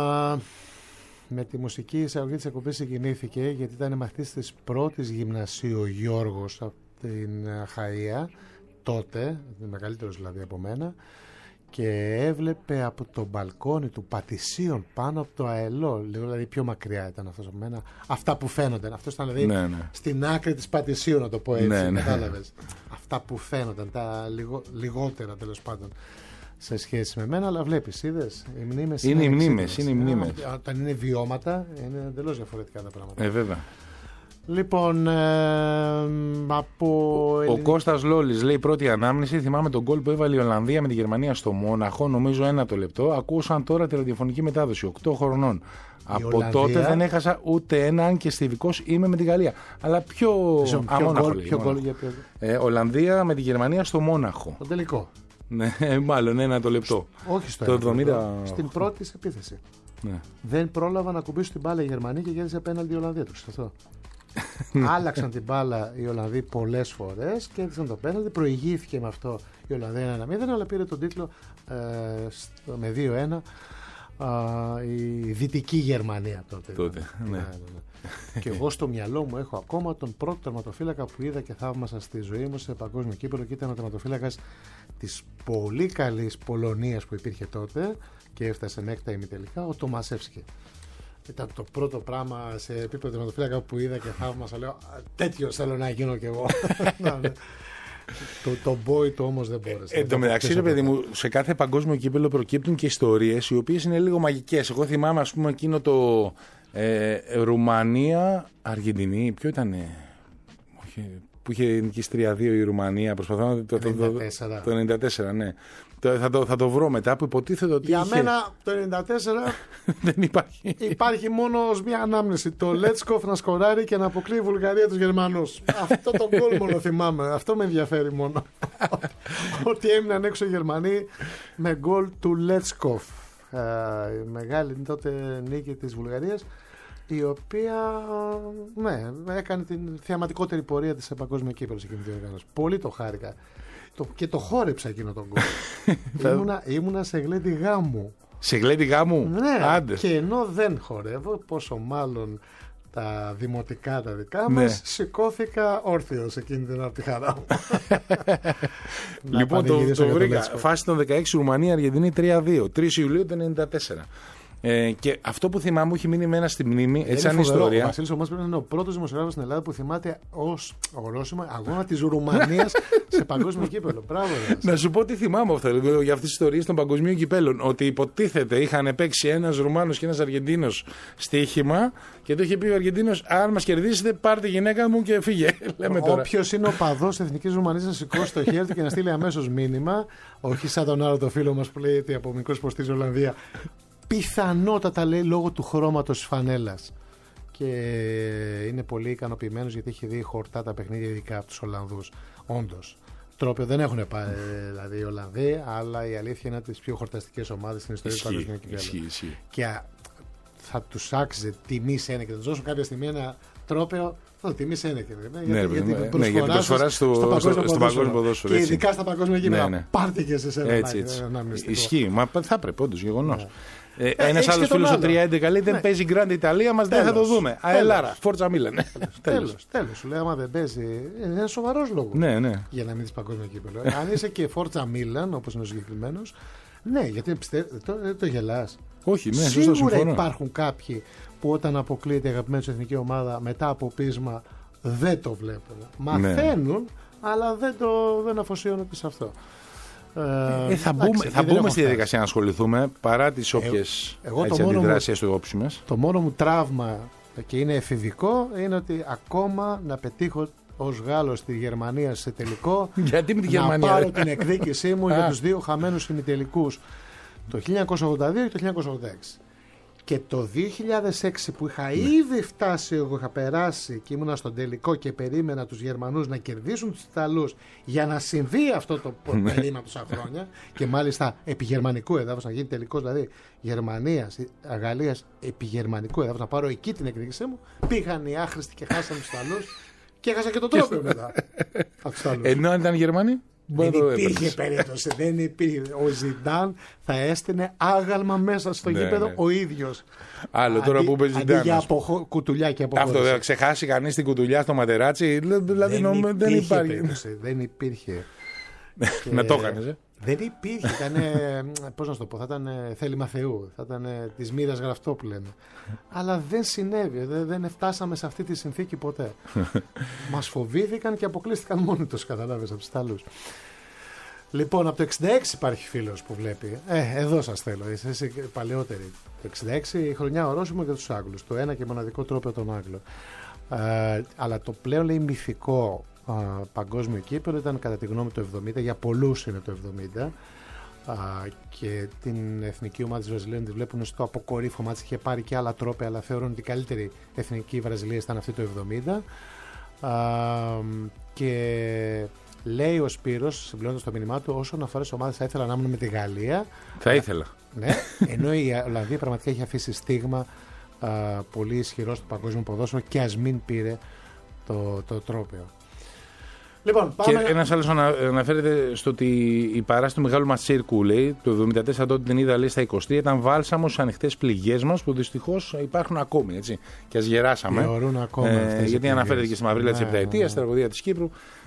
με τη μουσική εισαγωγή της εκπομπής συγκινήθηκε, γιατί ήταν μαθητής της πρώτης γυμνασίου ο Γιώργος από την Αχαΐα, τότε, μεγαλύτερος δηλαδή από μένα, και έβλεπε από το μπαλκόνι του Πατησίων πάνω από το αελό, δηλαδή πιο μακριά ήταν αυτός από μένα, αυτά που φαίνονταν. Αυτός ήταν δηλαδή ναι, ναι. στην άκρη της Πατησίων, να το πω έτσι, ναι, ναι. Κατάλαβες. Αυτά που φαίνονταν, τα λιγο, λιγότερα τέλος πάντων σε σχέση με μένα, αλλά βλέπεις, είδες, οι μνήμες είναι, είναι οι μνήμες, είναι οι μνήμες. Όταν είναι βιώματα, είναι εντελώς διαφορετικά τα πράγματα. Ε, βέβαια. Λοιπόν, ε, από... Ο, ο Κώστας Λόλης λέει πρώτη ανάμνηση. Θυμάμαι τον γκολ που έβαλε η Ολλανδία με τη Γερμανία στο Μόναχο, νομίζω ένα το λεπτό. Ακούσαν τώρα τη ραδιοφωνική μετάδοση, οκτώ χρονών. Η από Ολλανδία... τότε δεν έχασα ούτε ένα, αν και στιβικός είμαι με τη Γαλλία. Αλλά πιο. Ποιο γκολ για ποιο. Ε, Ολλανδία με τη Γερμανία στο Μόναχο. Το τελικό. Ναι, μάλλον ένα το λεπτό. Όχι στο το εβδομήντα. Στην πρώτη επίθεση. Ναι. Δεν πρόλαβα να κουμπίσουν την μπάλα η Γερμανία και γέρισε απέναντι η Ολλανδία του. Αυτό. Άλλαξαν την μπάλα οι Ολλανδοί πολλές φορές και έδωσαν το πέναλτι. Προηγήθηκε με αυτό η Ολλανδία ένα μηδέν, αλλά πήρε τον τίτλο ε, στο, με δύο ένα ε, η Δυτική Γερμανία τότε. τότε ναι. Ναι, ναι, ναι. Και εγώ στο μυαλό μου έχω ακόμα τον πρώτο τερματοφύλακα που είδα και θαύμασα στη ζωή μου σε παγκόσμιο κύπελλο, και ήταν ο τερματοφύλακας της πολύ καλής Πολωνίας που υπήρχε τότε και έφτασε μέχρι τα ημιτελικά, ο Τομασεύσκι. Ήταν το πρώτο πράγμα σε επίπεδο τερματοφύλακα που είδα και θαύμασα. Λέω, τέτοιο θέλω να γίνω κι εγώ. το, το boy το όμως δεν μπόρεσε. Εν τω μεταξύ, ρε παιδί μου, σε κάθε παγκόσμιο κύπελλο προκύπτουν και ιστορίες οι οποίες είναι λίγο μαγικές. Εγώ θυμάμαι, ας πούμε, εκείνο το ε, Ρουμανία-Αργεντινή. Ποιο ήταν, που είχε νικήσει τρία δύο η Ρουμανία. Προσπαθώ το, το, το, το, το ενενήντα τέσσερα, ναι. Θα το, θα το βρω μετά, που υποτίθεται ότι. Για είχε... μένα το ενενήντα τέσσερα δεν υπάρχει. Υπάρχει μόνο ως μια ανάμνηση. Το Λέτσκοφ να σκοράρει και να αποκλείει η Βουλγαρία τους Γερμανούς. Αυτό το γκολ μόνο θυμάμαι. Αυτό με ενδιαφέρει μόνο. Ότι έμειναν έξω οι Γερμανοί με γκολ του Λέτσκοφ. Η μεγάλη τότε νίκη της Βουλγαρίας, η οποία ναι, έκανε την θεαματικότερη πορεία της σε παγκόσμιο κύπελλο σε εκείνη την οργάνωση. Πολύ το χάρηκα. Το, και το χόρεψα εκείνο τον γκολ. ήμουνα, ήμουνα σε γλέντι γάμου. Σε γλέντι γάμου? Ναι, άντε. Και ενώ δεν χορεύω, πόσο μάλλον τα δημοτικά τα δικά ναι. μας, σηκώθηκα όρθιος εκείνη την από τη χαρά μου. Λοιπόν, το, το βρήκα. Φάση των δεκαέξι, Ρουμανία, Αργεντινή τρία δύο. τρεις Ιουλίου του ενενήντα τέσσερα. Ε, και αυτό που θυμάμαι μου έχει μείνει εμένα στη μνήμη, έτσι σαν ιστορία. Ο Βασίλης Ομάς πρέπει να είναι ο πρώτος δημοσιογράφος στην Ελλάδα που θυμάται ως ορόσημα αγώνα της Ρουμανίας σε παγκόσμιο κύπελλο. Μπράβο. Να σου πω τι θυμάμαι αυτό, για αυτές τις ιστορίες των παγκοσμίων κυπέλλων. Ότι υποτίθεται είχαν παίξει ένας Ρουμάνος και ένας Αργεντίνος στοίχημα και το είχε πει ο Αργεντίνος: αν μας κερδίσετε, πάρτε γυναίκα μου και φύγε. Όποιος είναι ο παδός της Εθνικής Ρουμανίας να σηκώσει το χέρι του και να στείλει αμέσως μήνυμα, όχι σαν τον άλλο το φίλο μας που λέει ότι από μικρός υποστηρίζει Ολλανδία. Πιθανότατα λέει λόγω του χρώματος της φανέλας. Και είναι πολύ ικανοποιημένος γιατί έχει δει χορτά τα παιχνίδια, ειδικά από τους Ολλανδούς. Όντως. Τρόπιο δεν έχουν πάει δηλαδή οι Ολλανδοί, αλλά η αλήθεια είναι από τις πιο χορταστικές ομάδες στην ιστορία του παγκοσμίου κυπέλλου. Και θα τους άξιζε τιμή Σένεκεν, θα τους δώσουν κάποια στιγμή ένα τρόπαιο. Το τιμή Σένεκεν. Ναι, γιατί, ναι, γιατί ναι, γιατί προσφορά στο, στο, στο, στο παγκόσμιο ποδόσφαιρο. Και ειδικά στα παγκόσμια γήπεδα. Ναι, ναι. Πάρτε και σε εσένα. Έτσι, έτσι. Ένα ισχύει. Μα θα πρέπει, όντως, γεγονός. Ναι. Ε, Ένας άλλος φίλος στο τρία έντεκα λέει δεν ναι. παίζει Grand Italia, μας δεν θα το δούμε. Αελάρα, Φόρτσα Μίλαν. Τέλος. Τέλος. Σου λέει, άμα δεν παίζει, είναι ένα σοβαρός λόγος ναι, ναι. για να μην δεις παγκόσμιο κύπελλο. Αν είσαι και Φόρτσα Μίλαν, όπως είναι ο συγκεκριμένος, ναι, γιατί πιστεύω, το, το γελάς. Όχι, ναι, σίγουρα συμφωνώ. Υπάρχουν κάποιοι που όταν αποκλείεται η αγαπημένη του εθνική ομάδα μετά από πείσμα δεν το βλέπουν. Μαθαίνουν, ναι. αλλά δεν, το, δεν αφοσιώνονται σε αυτό. Ε, θα μπούμε, θα μπούμε στη διαδικασία να ασχοληθούμε παρά τις όποιες αντιδράσεις του όψη μας. Το μόνο μου τραύμα και είναι εφηβικό είναι ότι ακόμα να πετύχω ως Γάλλος στη Γερμανία σε τελικό. Γιατί με τη να Γερμανία, πάρω την εκδίκησή μου για τους δύο χαμένους ημιτελικούς το χίλια εννιακόσια ογδόντα δύο και το χίλια εννιακόσια ογδόντα έξι. Και το δύο χιλιάδες έξι που είχα ναι. ήδη φτάσει, εγώ είχα περάσει και ήμουνα στον τελικό και περίμενα τους Γερμανούς να κερδίσουν τους Ιταλούς για να συμβεί αυτό το περίμα τόσα χρόνια και μάλιστα επί γερμανικού έδαφους, να γίνει τελικός δηλαδή Γερμανίας, Γαλλίας επί γερμανικού έδαφους, να πάρω εκεί την εκδίκησή μου, πήγαν οι άχρηστοι και χάσαν τους Ιταλούς και έχασα και τον τρόπο μετά. Ενώ αν ήταν Γερμανοί. Δεν υπήρχε περίπτωση. Δεν υπήρχε. Ο Ζιντάν θα έστεινε άγαλμα μέσα στο ναι, γήπεδο ναι. ο ίδιος. Άλλο τώρα αντί, που είπε Ζιντάν. Αντί για αποχω... κουτουλιά και αποχώρηση. Αυτό δεν ξεχάσει κανείς την κουτουλιά στο Ματεράτσι. Δηλαδή δεν, νομ... υπήρχε δεν υπάρχει. Δεν υπήρχε. και... Να το έκανες, ε. Δεν υπήρχε. Ήταν, πώς να σου το πω, θα ήταν θέλημα Θεού. Θα ήταν της μοίρας γραφτό που λένε. Αλλά δεν συνέβη. Δεν, δεν φτάσαμε σε αυτή τη συνθήκη ποτέ. Μας φοβήθηκαν και αποκλείστηκαν μόνοι τους, καταλάβες, από τους Ιταλούς. Λοιπόν, από το εξήντα έξι υπάρχει φίλος που βλέπει. Ε, εδώ σας θέλω. Είσαι παλαιότεροι. Το εξήντα έξι η χρονιά ορόσημο για τους Άγγλους. Το ένα και μοναδικό τρόπο των Άγγλων. Ε, αλλά το πλέον λέει μυθικό α, παγκόσμιο κύπελλο ήταν κατά τη γνώμη το εβδομήντα. Για πολλούς είναι το εβδομήντα. Α, και την εθνική ομάδα της Βραζιλίας τη βλέπουν στο αποκορύφωμα της. Είχε πάρει και άλλα τρόπια, αλλά θεωρούν ότι η καλύτερη εθνική Βραζιλία ήταν αυτή το εβδομήντα. Α, και λέει ο Σπύρος, συμπληρώνοντας το μήνυμά του, όσον αφορά τις ομάδες θα ήθελα να ήμουν με τη Γαλλία. Θα ήθελα. Ναι, ενώ η Ολλανδία πραγματικά έχει αφήσει στίγμα α, πολύ ισχυρό στο παγκόσμιο ποδόσφαιρο και ας μην πήρε το, το τρόπαιο. Λοιπόν, πάμε... Και ένας άλλος αναφέρεται στο ότι η παράσταση του μεγάλου μας τσίρκου, λέει, το εβδομήντα τέσσερα τότε την είδα, λέει, στα είκοσι ήταν βάλσαμος στις ανοιχτές πληγές μας που δυστυχώς υπάρχουν ακόμη, έτσι. Και ας γεράσαμε. Ακόμα ε, γιατί αναφέρεται και στη Μαυρίλα ναι, της Επταετίας, στη τραγωδία της Κύπρου.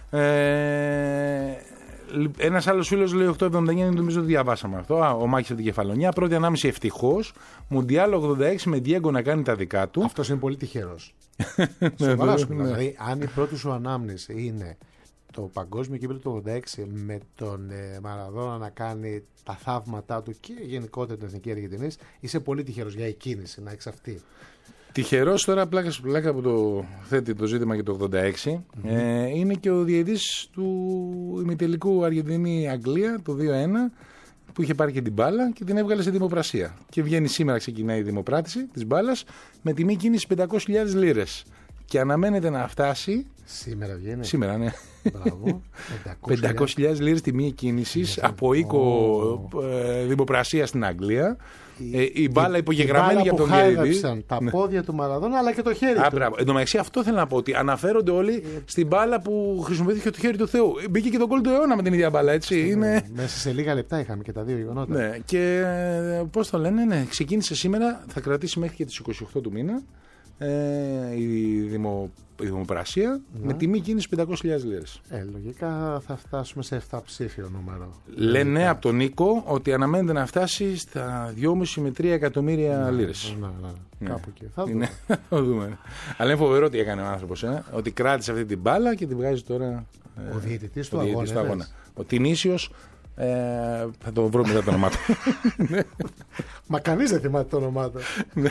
Ε, ένας άλλος φίλος λέει οκτώ εβδομήντα εννιά, νομίζω ότι διαβάσαμε αυτό. Α, ο Μάκης από την Κεφαλονιά. Πρώτη ανάμιση ευτυχώς. Μουντιάλ ογδόντα έξι με Διέγκο να κάνει τα δικά του. Αυτός είναι πολύ τυχερός. Σοβαρά σου μιλάω. Δηλαδή, αν η πρώτη σου ανάμνηση είναι το παγκόσμιο κύπελλο του ογδόντα έξι με τον ε, Μαραδόνα να κάνει τα θαύματά του και γενικότερα την εθνική Αργεντινής, είσαι πολύ τυχερός για εκκίνηση να έχεις αυτή. Τυχερός τώρα, πλάκα πλάκα που το θέτει το ζήτημα και το ογδόντα έξι, mm-hmm. ε, είναι και ο διαιτητής του ημιτελικού Αργεντινή-Αγγλία το δύο ένα που είχε πάρει και την μπάλα και την έβγαλε σε δημοπρασία. Και βγαίνει σήμερα, ξεκινάει η δημοπράτηση της μπάλας με τιμή κίνηση πεντακόσιες χιλιάδες λίρες. Και αναμένεται να φτάσει. Σήμερα βγαίνει. Σήμερα, ναι. Μπράβο. πεντακόσιες χιλιάδες λίρες τιμή κίνησης από οίκο oh. ε, δημοπρασία στην Αγγλία. Η, ε, η μπάλα υπογεγραμμένη για τον διαιτητή. Τα πόδια του Μαραδόνα αλλά και το χέρι Α, του. Μπράβο. Εν τω μεταξύ, αυτό θέλω να πω ότι αναφέρονται όλοι ε, στην μπάλα που χρησιμοποιήθηκε το χέρι του Θεού. Μπήκε και τον γκολ του αιώνα με την ίδια μπάλα, έτσι. Ναι, είναι... Μέσα σε λίγα λεπτά είχαμε και τα δύο γεγονότα. Ναι, και πώς το λένε, ναι, ξεκίνησε σήμερα, θα κρατήσει μέχρι και τις είκοσι οκτώ του μήνα. Ε, η, δημο, η δημοπρασία να. με τιμή κίνηση πεντακόσιες χιλιάδες λίρες. Ε, λογικά θα φτάσουμε σε επταψήφιο νούμερο. Λένε από τον Νίκο ότι αναμένεται να φτάσει στα δυόμισι με τρία εκατομμύρια λίρες. Ναι, ναι, ναι. Κάπου εκεί. Θα δούμε. Θα δούμε. Αλλά είναι φοβερό τι έκανε ο άνθρωπος. Ε? Ότι κράτησε αυτή την μπάλα και την βγάζει τώρα. Ο διαιτητής του αγώνα. αγώνα. Ο Τινήσιος. Ε, θα το βρω μετά το όνομά του. Μα κανείς δεν θυμάται το όνομά του.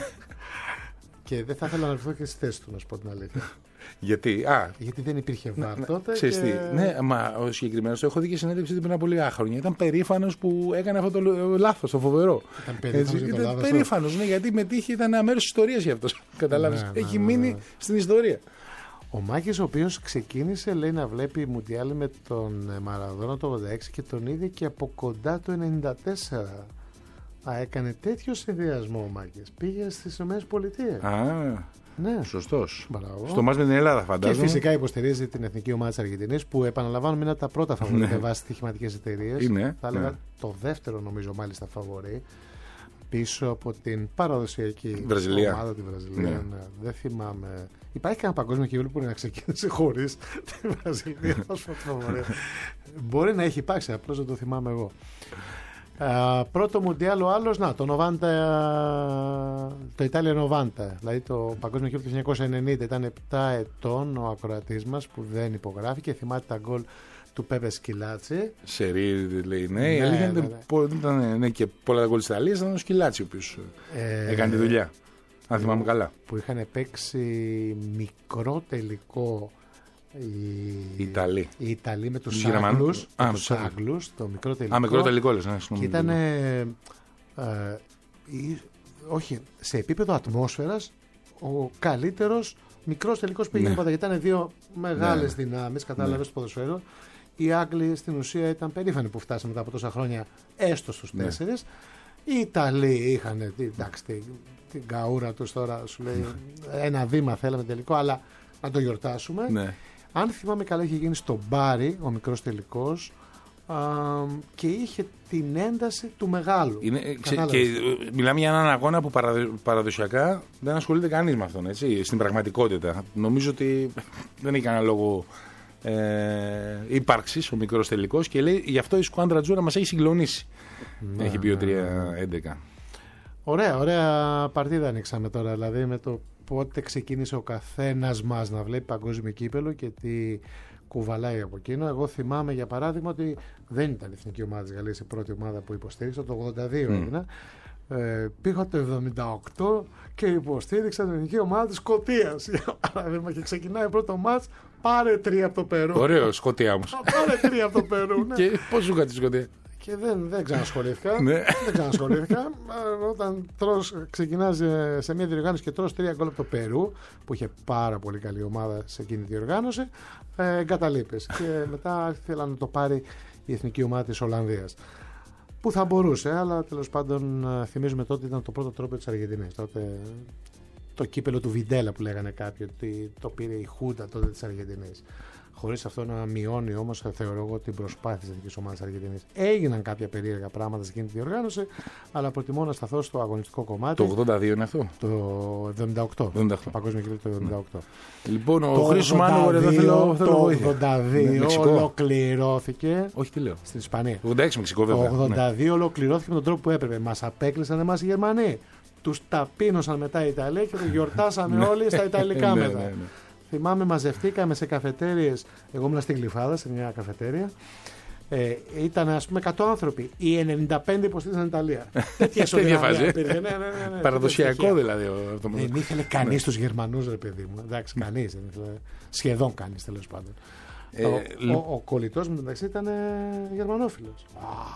Και δεν θα ήθελα να βρεθώ και στη θέση του, να σου πω την αλήθεια. Γιατί, α, Γιατί δεν υπήρχε βάρ ναι, τότε. Και... Και... Ναι, μα ο συγκεκριμένος το έχω δει και συνέντευξη πριν από πολλοί χρόνια. Ήταν περήφανος που έκανε αυτό το λάθος, το φοβερό. Ήταν περήφανος. Έτσι, ήταν περήφανος, ναι, γιατί μετήχε, ήταν ένα μέρος της ιστορίας για αυτός. Καταλάβεις. Ναι, έχει ναι, μείνει ναι, ναι. στην ιστορία. Ο Μάκης, ο οποίος ξεκίνησε, λέει, να βλέπει Μουντιάλ με τον Μαραδόνα το ογδόντα έξι και τον είδε και από κοντά το ενενήντα τέσσερα. Α, έκανε τέτοιο συνδυασμό, Μάκης. Πήγε στις ΗΠΑ. Α, ναι. Σωστός. Μπράβο. Στο μάτς με την Ελλάδα, φαντάζομαι. Και φυσικά υποστηρίζει την εθνική ομάδα της Αργεντινής, που επαναλαμβάνουμε είναι από τα πρώτα φαβορί με βάση στοιχηματικές εταιρείες. Είναι. Θα έλεγα ναι. το δεύτερο, νομίζω, μάλιστα φαβορί. Πίσω από την παραδοσιακή Βραζιλία. ομάδα τη Βραζιλία. Ναι. Ναι. Δεν θυμάμαι. Υπάρχει κανένα παγκόσμιο κύπελλο που να ξεκίνησε χωρίς τη Βραζιλία ως φαβορί. Μπορεί να έχει υπάρξει, απλώς δεν το θυμάμαι εγώ. Uh, πρώτο Μουντιάλ ο άλλος, να, το νοβάντα, το Ιτάλια νοβάντα, δηλαδή το παγκόσμιο κύπελλο του χίλια εννιακόσια ενενήντα, ήταν επτά ετών ο ακροατής μας που δεν υπογράφει και θυμάται τα γκολ του Πέπε Σκυλάτσι. Σερί, λέει, ναι, η ναι, αλήθεια ναι, ναι, ναι. ήταν ναι, και πολλά τα γκολ της Ιταλίας, ήταν ο Σκυλάτσι ο οποίος ε, έκανε τη δουλειά, αν θυμάμαι καλά. Που είχαν παίξει μικρό τελικό οι Ιταλοί. Οι Ιταλοί με τους Άγγλους, Α, με τους Άγγλους, το μικρό τελικό. Α, μικρό τελικό λες, ναι, και ήταν ε, ε, όχι, σε επίπεδο ατμόσφαιρας ο καλύτερος μικρός τελικός που έγινε, ναι. Γιατί ήταν δύο μεγάλες ναι. δυνάμεις, κατάλαβες, ναι. στο ποδοσφαίρο. Οι Άγγλοι στην ουσία ήταν περήφανοι που φτάσαμε μετά από τόσα χρόνια έστω στους ναι. τέσσερις. Οι Ιταλοί είχαν εντάξει, την, την καούρα τους τώρα, σου λέει ένα βήμα θέλαμε τελικό, αλλά να το γιορτάσουμε. Ναι. Αν θυμάμαι καλά, είχε γίνει στο Μπάρι ο μικρός τελικός α, και είχε την ένταση του μεγάλου. Είναι, ξε, και μιλάμε για έναν αγώνα που παραδοσιακά δεν ασχολείται κανείς με αυτόν, έτσι, στην πραγματικότητα. Νομίζω ότι δεν έχει κανένα λόγο ε, ύπαρξης ο μικρός τελικός και λέει γι' αυτό η Σκουάντρα Τζούρα μας έχει συγκλονίσει. Ναι, έχει πει ο τρία έντεκα. Ωραία, ωραία παρτίδα ανοίξαμε τώρα, δηλαδή με το πότε ξεκίνησε ο καθένας μας να βλέπει παγκόσμιο κύπελλο και τι κουβαλάει από εκείνο. Εγώ θυμάμαι για παράδειγμα ότι δεν ήταν η εθνική ομάδα της Γαλλίας η πρώτη ομάδα που υποστήριξα, το ογδόντα δύο mm. έγινα. Ε, πήγα το εβδομήντα οκτώ και υποστήριξα την εθνική ομάδα της Σκωτίας. Για παράδειγμα, και ξεκινάει πρώτο μάτς, πάρε τρία από το Περού. Ωραίο, Σκωτία όμως. Πάρε τρία από το Περού. Ναι. Και πώς σου κάτσε η Σκωτία? Και δεν, δεν ξανασχολήθηκα. δεν ξανασχολήθηκα. Όταν τρως, ξεκινάς σε μια διοργάνωση και τρως τρία γκολ από το Περού, που είχε πάρα πολύ καλή ομάδα σε εκείνη τη διοργάνωση, ε, εγκαταλείπες. Και μετά ήθελα να το πάρει η εθνική ομάδα της Ολλανδίας. Που θα μπορούσε, αλλά τέλος πάντων θυμίζουμε τότε ήταν το πρώτο τρόπο της Αργεντινής. Τότε το κύπελλο του Βιντέλα που λέγανε κάποιοι, ότι το πήρε η Χούντα τότε της Αργεντινής. Χωρίς αυτό να μειώνει όμως, θεωρώ εγώ, την προσπάθεια της εθνικής ομάδας της Αργεντινής. Έγιναν κάποια περίεργα πράγματα σε εκείνη τη διοργάνωση, αλλά προτιμώ να σταθώ στο αγωνιστικό κομμάτι. Το ογδόντα δύο είναι αυτό. Το εβδομήντα οκτώ. εβδομήντα οκτώ. Το παγκόσμιο κύπελλο του εβδομήντα οκτώ. Ναι. Λοιπόν, ο Χρήστος Μάνοβερ εδώ θέλω το ογδόντα δύο ολοκληρώθηκε. Όχι, τι λέω. Στην Ισπανία. ογδόντα έξι Μεξικό, βέβαια. Το ογδόντα δύο ναι. ολοκληρώθηκε με τον τρόπο που έπρεπε. Μας απέκλεισαν εμάς οι Γερμανοί. Τους ταπείνωσαν μετά οι Ιταλοί και το γιορτάσαμε όλοι στα Ιταλικά μετά. Θυμάμαι, μαζευτήκαμε σε καφετέριες. Εγώ ήμουν στην Γλυφάδα, σε μια καφετέρια. Ε, ήταν ας πούμε εκατό άνθρωποι. Οι ενενήντα πέντε υποστήριζαν Ιταλία. Τέτοια φάση. Ναι, ναι, ναι, παραδοσιακό δηλαδή. Δεν ήθελε κανείς τους Γερμανούς, ρε παιδί μου. Εντάξει, κανείς. Σχεδόν κανείς, τέλος πάντων. Ε, ο, ο, ο κολλητός μου μεταξύ ήταν γερμανόφιλος.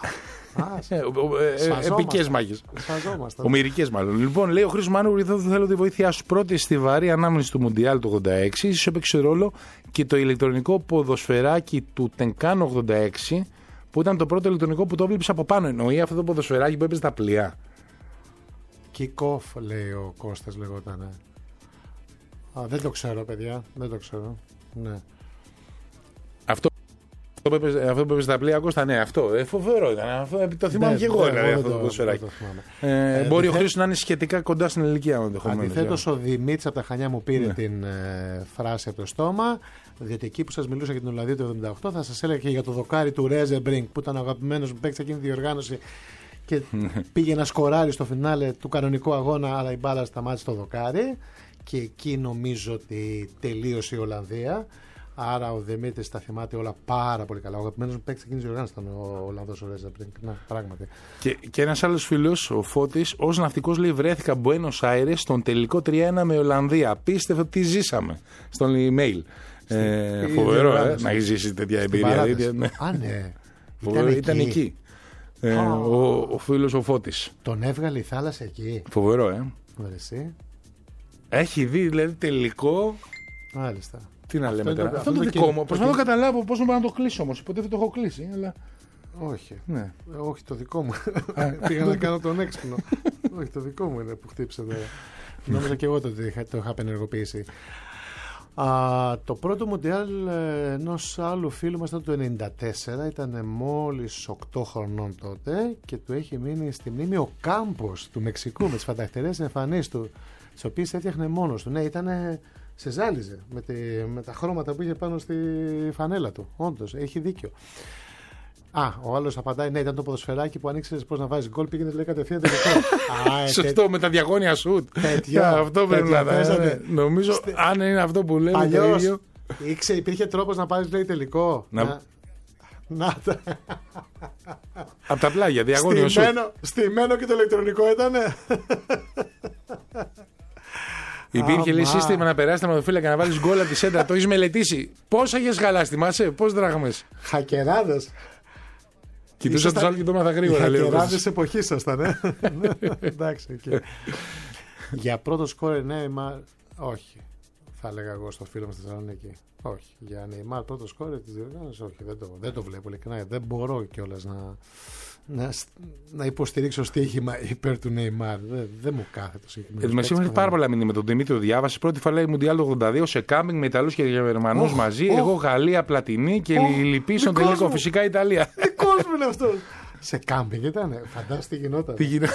Επικές μάχες. Ομηρικές μάλλον. Λοιπόν, λέει ο Χρήστος Μάνου, εδώ θέλω τη βοήθειά σου. Πρώτη στιβαρή ανάμνηση του Μουντιάλ του ογδόντα έξι. Ίσως έπαιξε ρόλο και το ηλεκτρονικό ποδοσφαιράκι του Τενκάν ογδόντα έξι, που ήταν το πρώτο ηλεκτρονικό που το έβλεψε από πάνω. Εννοεί αυτό το ποδοσφαιράκι που έπαιζε τα πλοία. Kick-off, λέει ο Κώστας, λεγόταν. Δεν το ξέρω, παιδιά. Δεν το ξέρω. Ναι. Αυτό που έπαιζε στα πλοία, Κώστα, ναι, αυτό. Ε, φοβερό ήταν. Αυτό, το θυμάμαι ναι, και εγώ, δηλαδή, αυτό το ποδοσφαιράκι. Ε, ε, μπορεί ο Χρήστος να είναι σχετικά κοντά στην ηλικία μου. Αντιθέτως, ο Δημήτρης από τα Χανιά μου πήρε ναι. την ε, φράση από το στόμα. Διότι εκεί που σας μιλούσα για την Ολλανδία του εβδομήντα οκτώ, θα σας έλεγα και για το δοκάρι του Ρέζεμπρινγκ, που ήταν ο αγαπημένος μου παίκτης εκείνη τη διοργάνωση και πήγε να σκοράρει στο φινάλε του κανονικού αγώνα, αλλά η μπάλα σταμάτησε το δοκάρι. Και εκεί νομίζω ότι τελείωσε η Ολλανδία. Άρα ο Δημήτρης τα θυμάται όλα πάρα πολύ καλά. Ο αγαπημένος μου παίκτης εκείνης της οργάνωσης ήταν ο Ολλανδός ο Ρέζεμπρινγκ. Να, πράγματι. Και, και ένας άλλος φίλος, ο Φώτης, ως ναυτικός λέει: βρέθηκα Μπουένος Άιρες στον τελικό τρία ένα με Ολλανδία. Απίστευτο τι ζήσαμε. Στον email. Ε, φοβερό, ε, να έχει ζήσει τέτοια εμπειρία. Ναι. Α, ναι. Φοβερό, ήταν, ήταν εκεί. εκεί. Ε, oh. ο, ο φίλος ο Φώτης. Τον έβγαλε η θάλασσα εκεί. Φοβερό, ε. Εσύ. Έχει δει δηλαδή τελικό. Μάλιστα. Τι να λέμε τώρα. Αυτό, αυτό το δικό μου. Προσπαθώ να καταλάβω πώς να το κλείσω όμως. Ποτέ δεν το έχω κλείσει. Αλλά... Όχι. Ναι. Ε, όχι, το δικό μου. Πήγα να κάνω τον έξυπνο. Όχι, το δικό μου είναι που χτύπησε τώρα. Νόμιζα και εγώ το ότι το είχα απενεργοποιήσει. Α, το πρώτο Μουντιάλ ενός άλλου φίλου μας ήταν το ενενήντα τέσσερα, ήταν μόλις οκτώ χρονών τότε και του έχει μείνει στη μνήμη ο Κάμπος του Μεξικού με τις φανταχτερές εμφανίσεις του, τις οποίες έφτιαχνε μόνος του. Ναι, ήταν, σε ζάλιζε με, τη, με τα χρώματα που είχε πάνω στη φανέλα του. Όντως, έχει δίκιο. Α, ο άλλος απαντάει, ναι, ήταν το ποδοσφαιράκι που αν ήξερες πώς να βάζεις γκολ, πήγαινε λέει κατευθείαν τελικό. Α, σωστό, τέ... με τα διαγώνια σουτ. Τέτοιο. Αυτό πρέπει να είναι. Νομίζω, Στε... αν είναι αυτό που λέμε. Αλλιώς, ίδιο... ήξε, υπήρχε τρόπος να πάρεις λέει τελικό. Να... Να... να... Από τα πλάγια, διαγώνιο σουτ. Στημένο και το ηλεκτρονικό ήτανε. Υπήρχε λέει σύστημα να περάσει τα ματοφύλακα και να βάλεις γκολ από τη σέντρα. Το έχεις μελετήσει. Πόσα έχεις χαλάσει, θυμάσαι, πόσες δράχμες. Χακεράδες. Κοιτούσα τους άλλους και το μάθα γρήγορα. Οι χακεράδες εποχής ήσασταν, ε. Εντάξει, okay. Για πρώτο σκόρ Νέιμαρ, όχι. Θα έλεγα εγώ στο φίλο μου στη Θεσσαλονίκη. Όχι. Για Νέιμαρ πρώτο σκόρ της διοργάνωσης, όχι. Δεν το, δεν το βλέπω ειλικρινά. Δεν μπορώ κιόλας να, να, να υποστηρίξω στοίχημα υπέρ του Νέιμαρ. Δεν, δεν μου κάθεται το συγκεκριμένο. Εμείς έχουμε πάρα πολλά μηνύματα με τον Δημήτριο Διάβαση. Πρώτη φορά η Μουντιάλ το ογδόντα δύο σε κάμπινγκ με Ιταλούς και Γερμανούς oh, μαζί. Oh, εγώ Γαλλία, Πλατινή και oh, Λυπή στον τελικό. Φυσικά Ιταλία. Δικός μου είναι αυτό. Σε κάμπινγκ ήταν, φαντάζεσαι τι γινόταν. Τι γινόταν.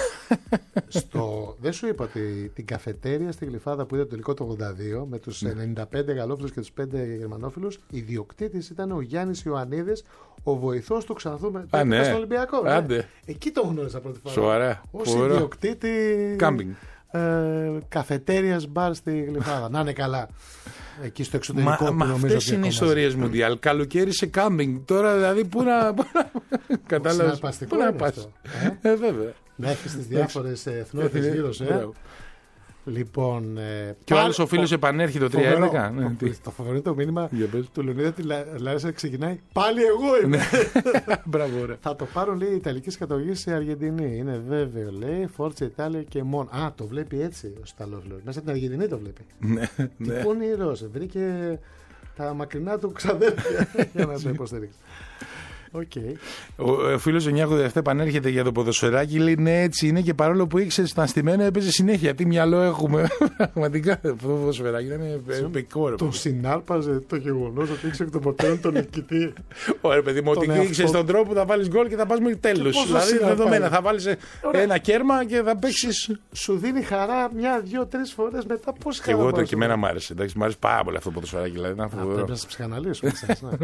Στο... Δεν σου είπα ότι την καφετέρια στη Γλυφάδα που είδε το τελικό το ογδόντα δύο με τους ενενήντα πέντε Γαλλόφιλους και τους πέντε Γερμανόφιλους, ιδιοκτήτης ήταν ο Γιάννης Ιωαννίδης, ο βοηθός του Ξανθού με Α, ναι. στον Ολυμπιακό. Ναι. Εκεί το γνώρισα πρώτη φορά. Σοβαρά. Ως ιδιοκτήτη κάμπινγκ. Ε, καφετέριας μπαρ στη Γλυφάδα. Να είναι καλά. Εκεί στο εξωτερικό. Μα, μα αυτές είναι οι ιστορίες Μουντιάλ. Καλοκαίρι σε κάμπινγκ. Τώρα δηλαδή πού να. Κατάλαβες. Πού να πας. Ε, ε, βέβαια. Να έχεις τις διάφορες εθνότητες γύρω σου. Ε. Λοιπόν. Ε, και ο άλλος ο φίλος επανέρχεται το τρία έντεκα. Ναι, το φοβερό το μήνυμα του Λεωνίδα τη Λάρισα ξεκινάει. Πάλι εγώ είμαι. Μπράβο, ωραία. Θα το πάρω λέει Ιταλικής καταγωγής σε Αργεντινή. Είναι βέβαιο λέει. Φόρτσα Ιτάλια και μόνο. Α, το βλέπει έτσι ο Σταλόφιλος. Μέσα στην Αργεντινή το βλέπει. Ναι. Τι πονηρός. Βρήκε τα μακρινά του ξαδέρφια για να το υποστηρίξει. Okay. Ο φίλος εννιακόσια ογδόντα επτά επανέρχεται για το ποδοσφαιράκι. Λέει ναι, έτσι είναι και παρόλο που ήξερε στον αστημένο έπαιζε συνέχεια. Τι μυαλό έχουμε. Πραγματικά το ποδοσφαιράκι ήταν επικό. Το συνάρπαζε το γεγονός ότι ήξερε τον πατέρα τον νικητή. Ωραία, παιδί μου, ότι ήξερε τον τρόπο που θα βάλει γκολ και θα πα μέχρι τέλος. Δηλαδή δεδομένα θα βάλει ένα κέρμα και θα παίξει. Σου δίνει χαρά μια, δύο, τρει φορές μετά. Πώ χαρά. Και εγώ το και εμένα μ' άρεσε. Μ' άρεσε πάρα πολύ αυτό το ποδοσφαιράκι. Πρέπει να σε ψυχαναλύσουμε.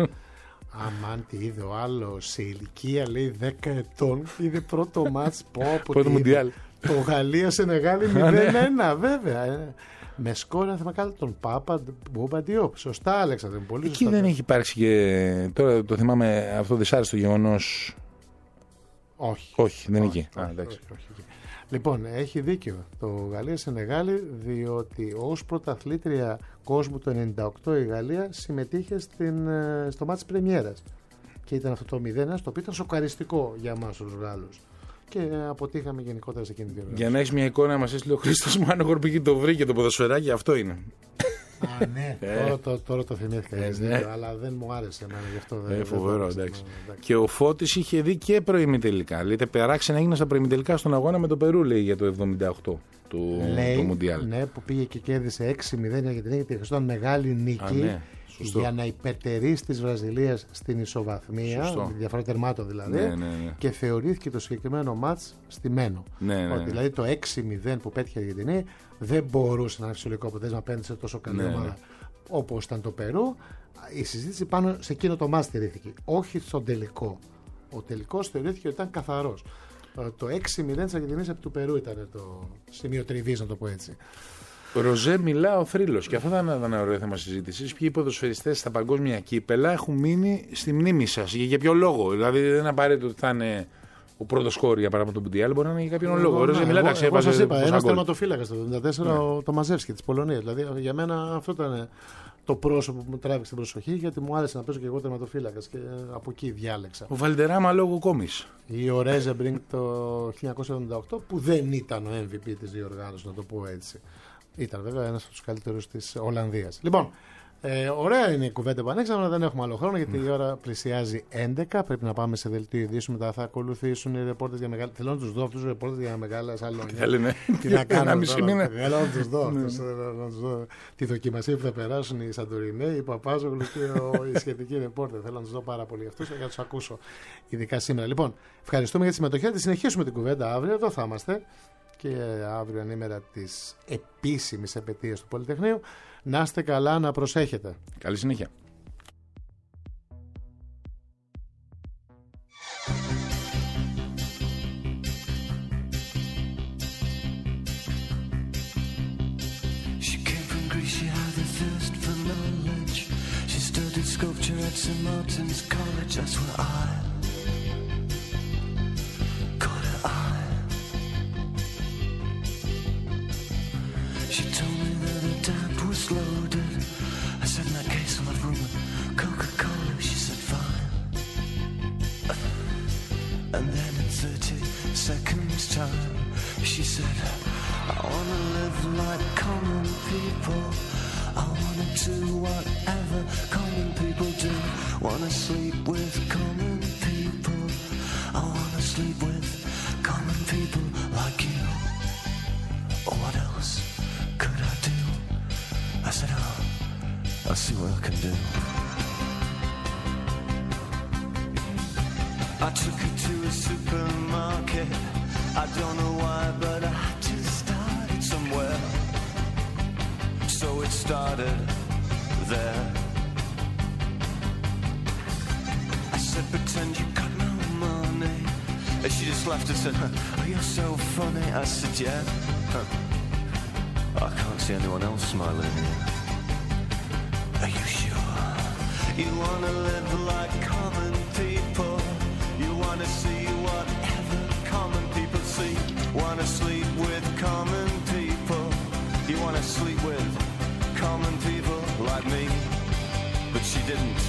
Αμάν τι είδε ο άλλος σε ηλικία λέει δέκα ετών, είδε πρώτο μάτς πρώτο Μουντιάλ. Το Γαλλία Σενεγάλη μηδέν ένα βέβαια. Ε. Με σκόρ αν θυμάμαι καλά τον Πάπα Μπούμπα Ντιόπ. Σωστά Αλέξανδρε. Πολύ εκεί σωστά. Δεν έχει υπάρξει και τώρα το θυμάμαι αυτό δυσάρεστο γεγονός. Όχι. Όχι, δεν είναι εκεί. Όχι, όχι, όχι, όχι. Λοιπόν, έχει δίκιο το Γαλλία Σενεγάλη, διότι ως πρωταθλήτρια κόσμου το ενενήντα οκτώ η Γαλλία συμμετείχε στην, στο μάτς της πρεμιέρας. Και ήταν αυτό το μηδέν ένα, το οποίο ήταν σοκαριστικό για εμάς τους Γάλλους. Και αποτύχαμε γενικότερα σε εκείνη την ώρα. Για να έχεις μια εικόνα, μας έστειλε ο Χρήστος Μάνογορ πήγε το βρήκε το ποδοσφαιράκι, αυτό είναι. Α, ναι, τώρα, το, τώρα το θυμήθηκα. Ε, ναι. Αλλά δεν μου άρεσε εμένα γι' αυτό. Ε, φοβερό, εντάξει. Και ο Φώτης είχε δει και προημιτελικά. Λέτε, περάξενα έγιναν στα προημιτελικά στον αγώνα με το Περού, λέει, για το εβδομήντα οκτώ του Μουντιάλ. Ναι, που πήγε και κέρδισε έξι μηδέν γιατί την ήταν μεγάλη νίκη. Α, ναι. Για να υπερτερήσει τη Βραζιλία στην ισοβαθμία, σωστό. Διαφορά τερμάτων δηλαδή, ναι, ναι, ναι. Και θεωρήθηκε το συγκεκριμένο μάτς στημένο. Ναι, ναι, ναι. Ότι δηλαδή το έξι μηδέν που πέτυχε η Αργεντινή δεν μπορούσε να είναι φυσιολογικό αποτέλεσμα απέναντι σε τόσο καλή ναι, ομάδα ναι. όπως ήταν το Περού. Η συζήτηση πάνω σε εκείνο το μάτς στηρίχθηκε. Όχι στον τελικό. Ο τελικός θεωρήθηκε ότι ήταν καθαρός. Το έξι μηδέν της Αργεντινής επί του Περού ήταν το σημείο τριβής, να το πω έτσι. Ροζέ μιλά ο θρύλος. Και αυτό θα είναι ένα ωραίο θέμα συζήτησης. Ποιοι ποδοσφαιριστές στα παγκόσμια κύπελα έχουν μείνει στη μνήμη σας. Για, για ποιο λόγο. Δηλαδή δεν είναι απαραίτητο ότι θα είναι ο πρώτος σκόρ για παράδειγμα του Μουντιάλ. Μπορεί να είναι για κάποιον εγώ, λόγο. Ο Ροζέ μιλά. Εγώ σας είπα, ένας τερματοφύλακας το εβδομήντα τέσσερα, ναι. Το Μαζεύσκι της Πολωνίας. Δηλαδή για μένα αυτό ήταν το πρόσωπο που μου τράβηξε την προσοχή, γιατί μου άρεσε να παίζω και εγώ τερματοφύλακας και από εκεί διάλεξα. Ο Βαλντεράμα λόγω κόμις. Ή ο Ρέζεμπρινγκ το χίλια εννιακόσια εβδομήντα οκτώ που δεν ήταν ο εμ βι πι της διοργάνωσης, να το πω έτσι. Ήταν βέβαια ένας από τους καλύτερους της Ολλανδίας. Λοιπόν, Ε, ωραία είναι η κουβέντα που ανοίξαμε, αλλά δεν έχουμε άλλο χρόνο γιατί η ώρα πλησιάζει έντεκα. Πρέπει να πάμε σε δελτίο ειδήσεων. Μετά θα ακολουθήσουν οι ρεπόρτες για μεγάλα. Θέλω να τους δω αυτούς τους ρεπόρτες για μεγάλα σαλόνια. Θέλει, τι να κάνουμε τώρα. Θέλω να τους δω. δω. Τη δοκιμασία που θα περάσουν οι Σαντουρινέοι, οι Παπάζογλου και οι σχετικοί ρεπόρτες. Θέλω να τους δω πάρα πολύ αυτούς για να τους ακούσω ειδικά σήμερα. Λοιπόν, ευχαριστούμε για τη συμμετοχή. Θα τη συνεχίσουμε την κουβέντα αύριο. Εδώ θα είμαστε. Και αύριο είναι η μέρα της επίσημης επετείας του Πολυτεχνείου. Να είστε καλά, να προσέχετε. Καλή συνέχεια. She came from Greece, she had a thirst for knowledge. She studied sculpture at Saint Martin's College. That's where I caught her eye. She told me that her dad was loaded. I said, in that case I'll have room with Coca-Cola. She said, fine. And then in thirty seconds time, she said, I wanna live like common people. I wanna do whatever common people do. Wanna sleep with common people. I wanna sleep with common people like you. What else could I do? I said, oh, I'll see what I can do. I took her to a supermarket. I don't know why, but I had to start it somewhere. So it started there. I said, pretend you got no money. And she just laughed and said, oh, you're so funny. I said, yeah. Huh. I can't see anyone else smiling here. Are you sure? You wanna live like common people. You wanna see whatever common people see. Wanna sleep with common people. You wanna sleep with common people like me. But she didn't.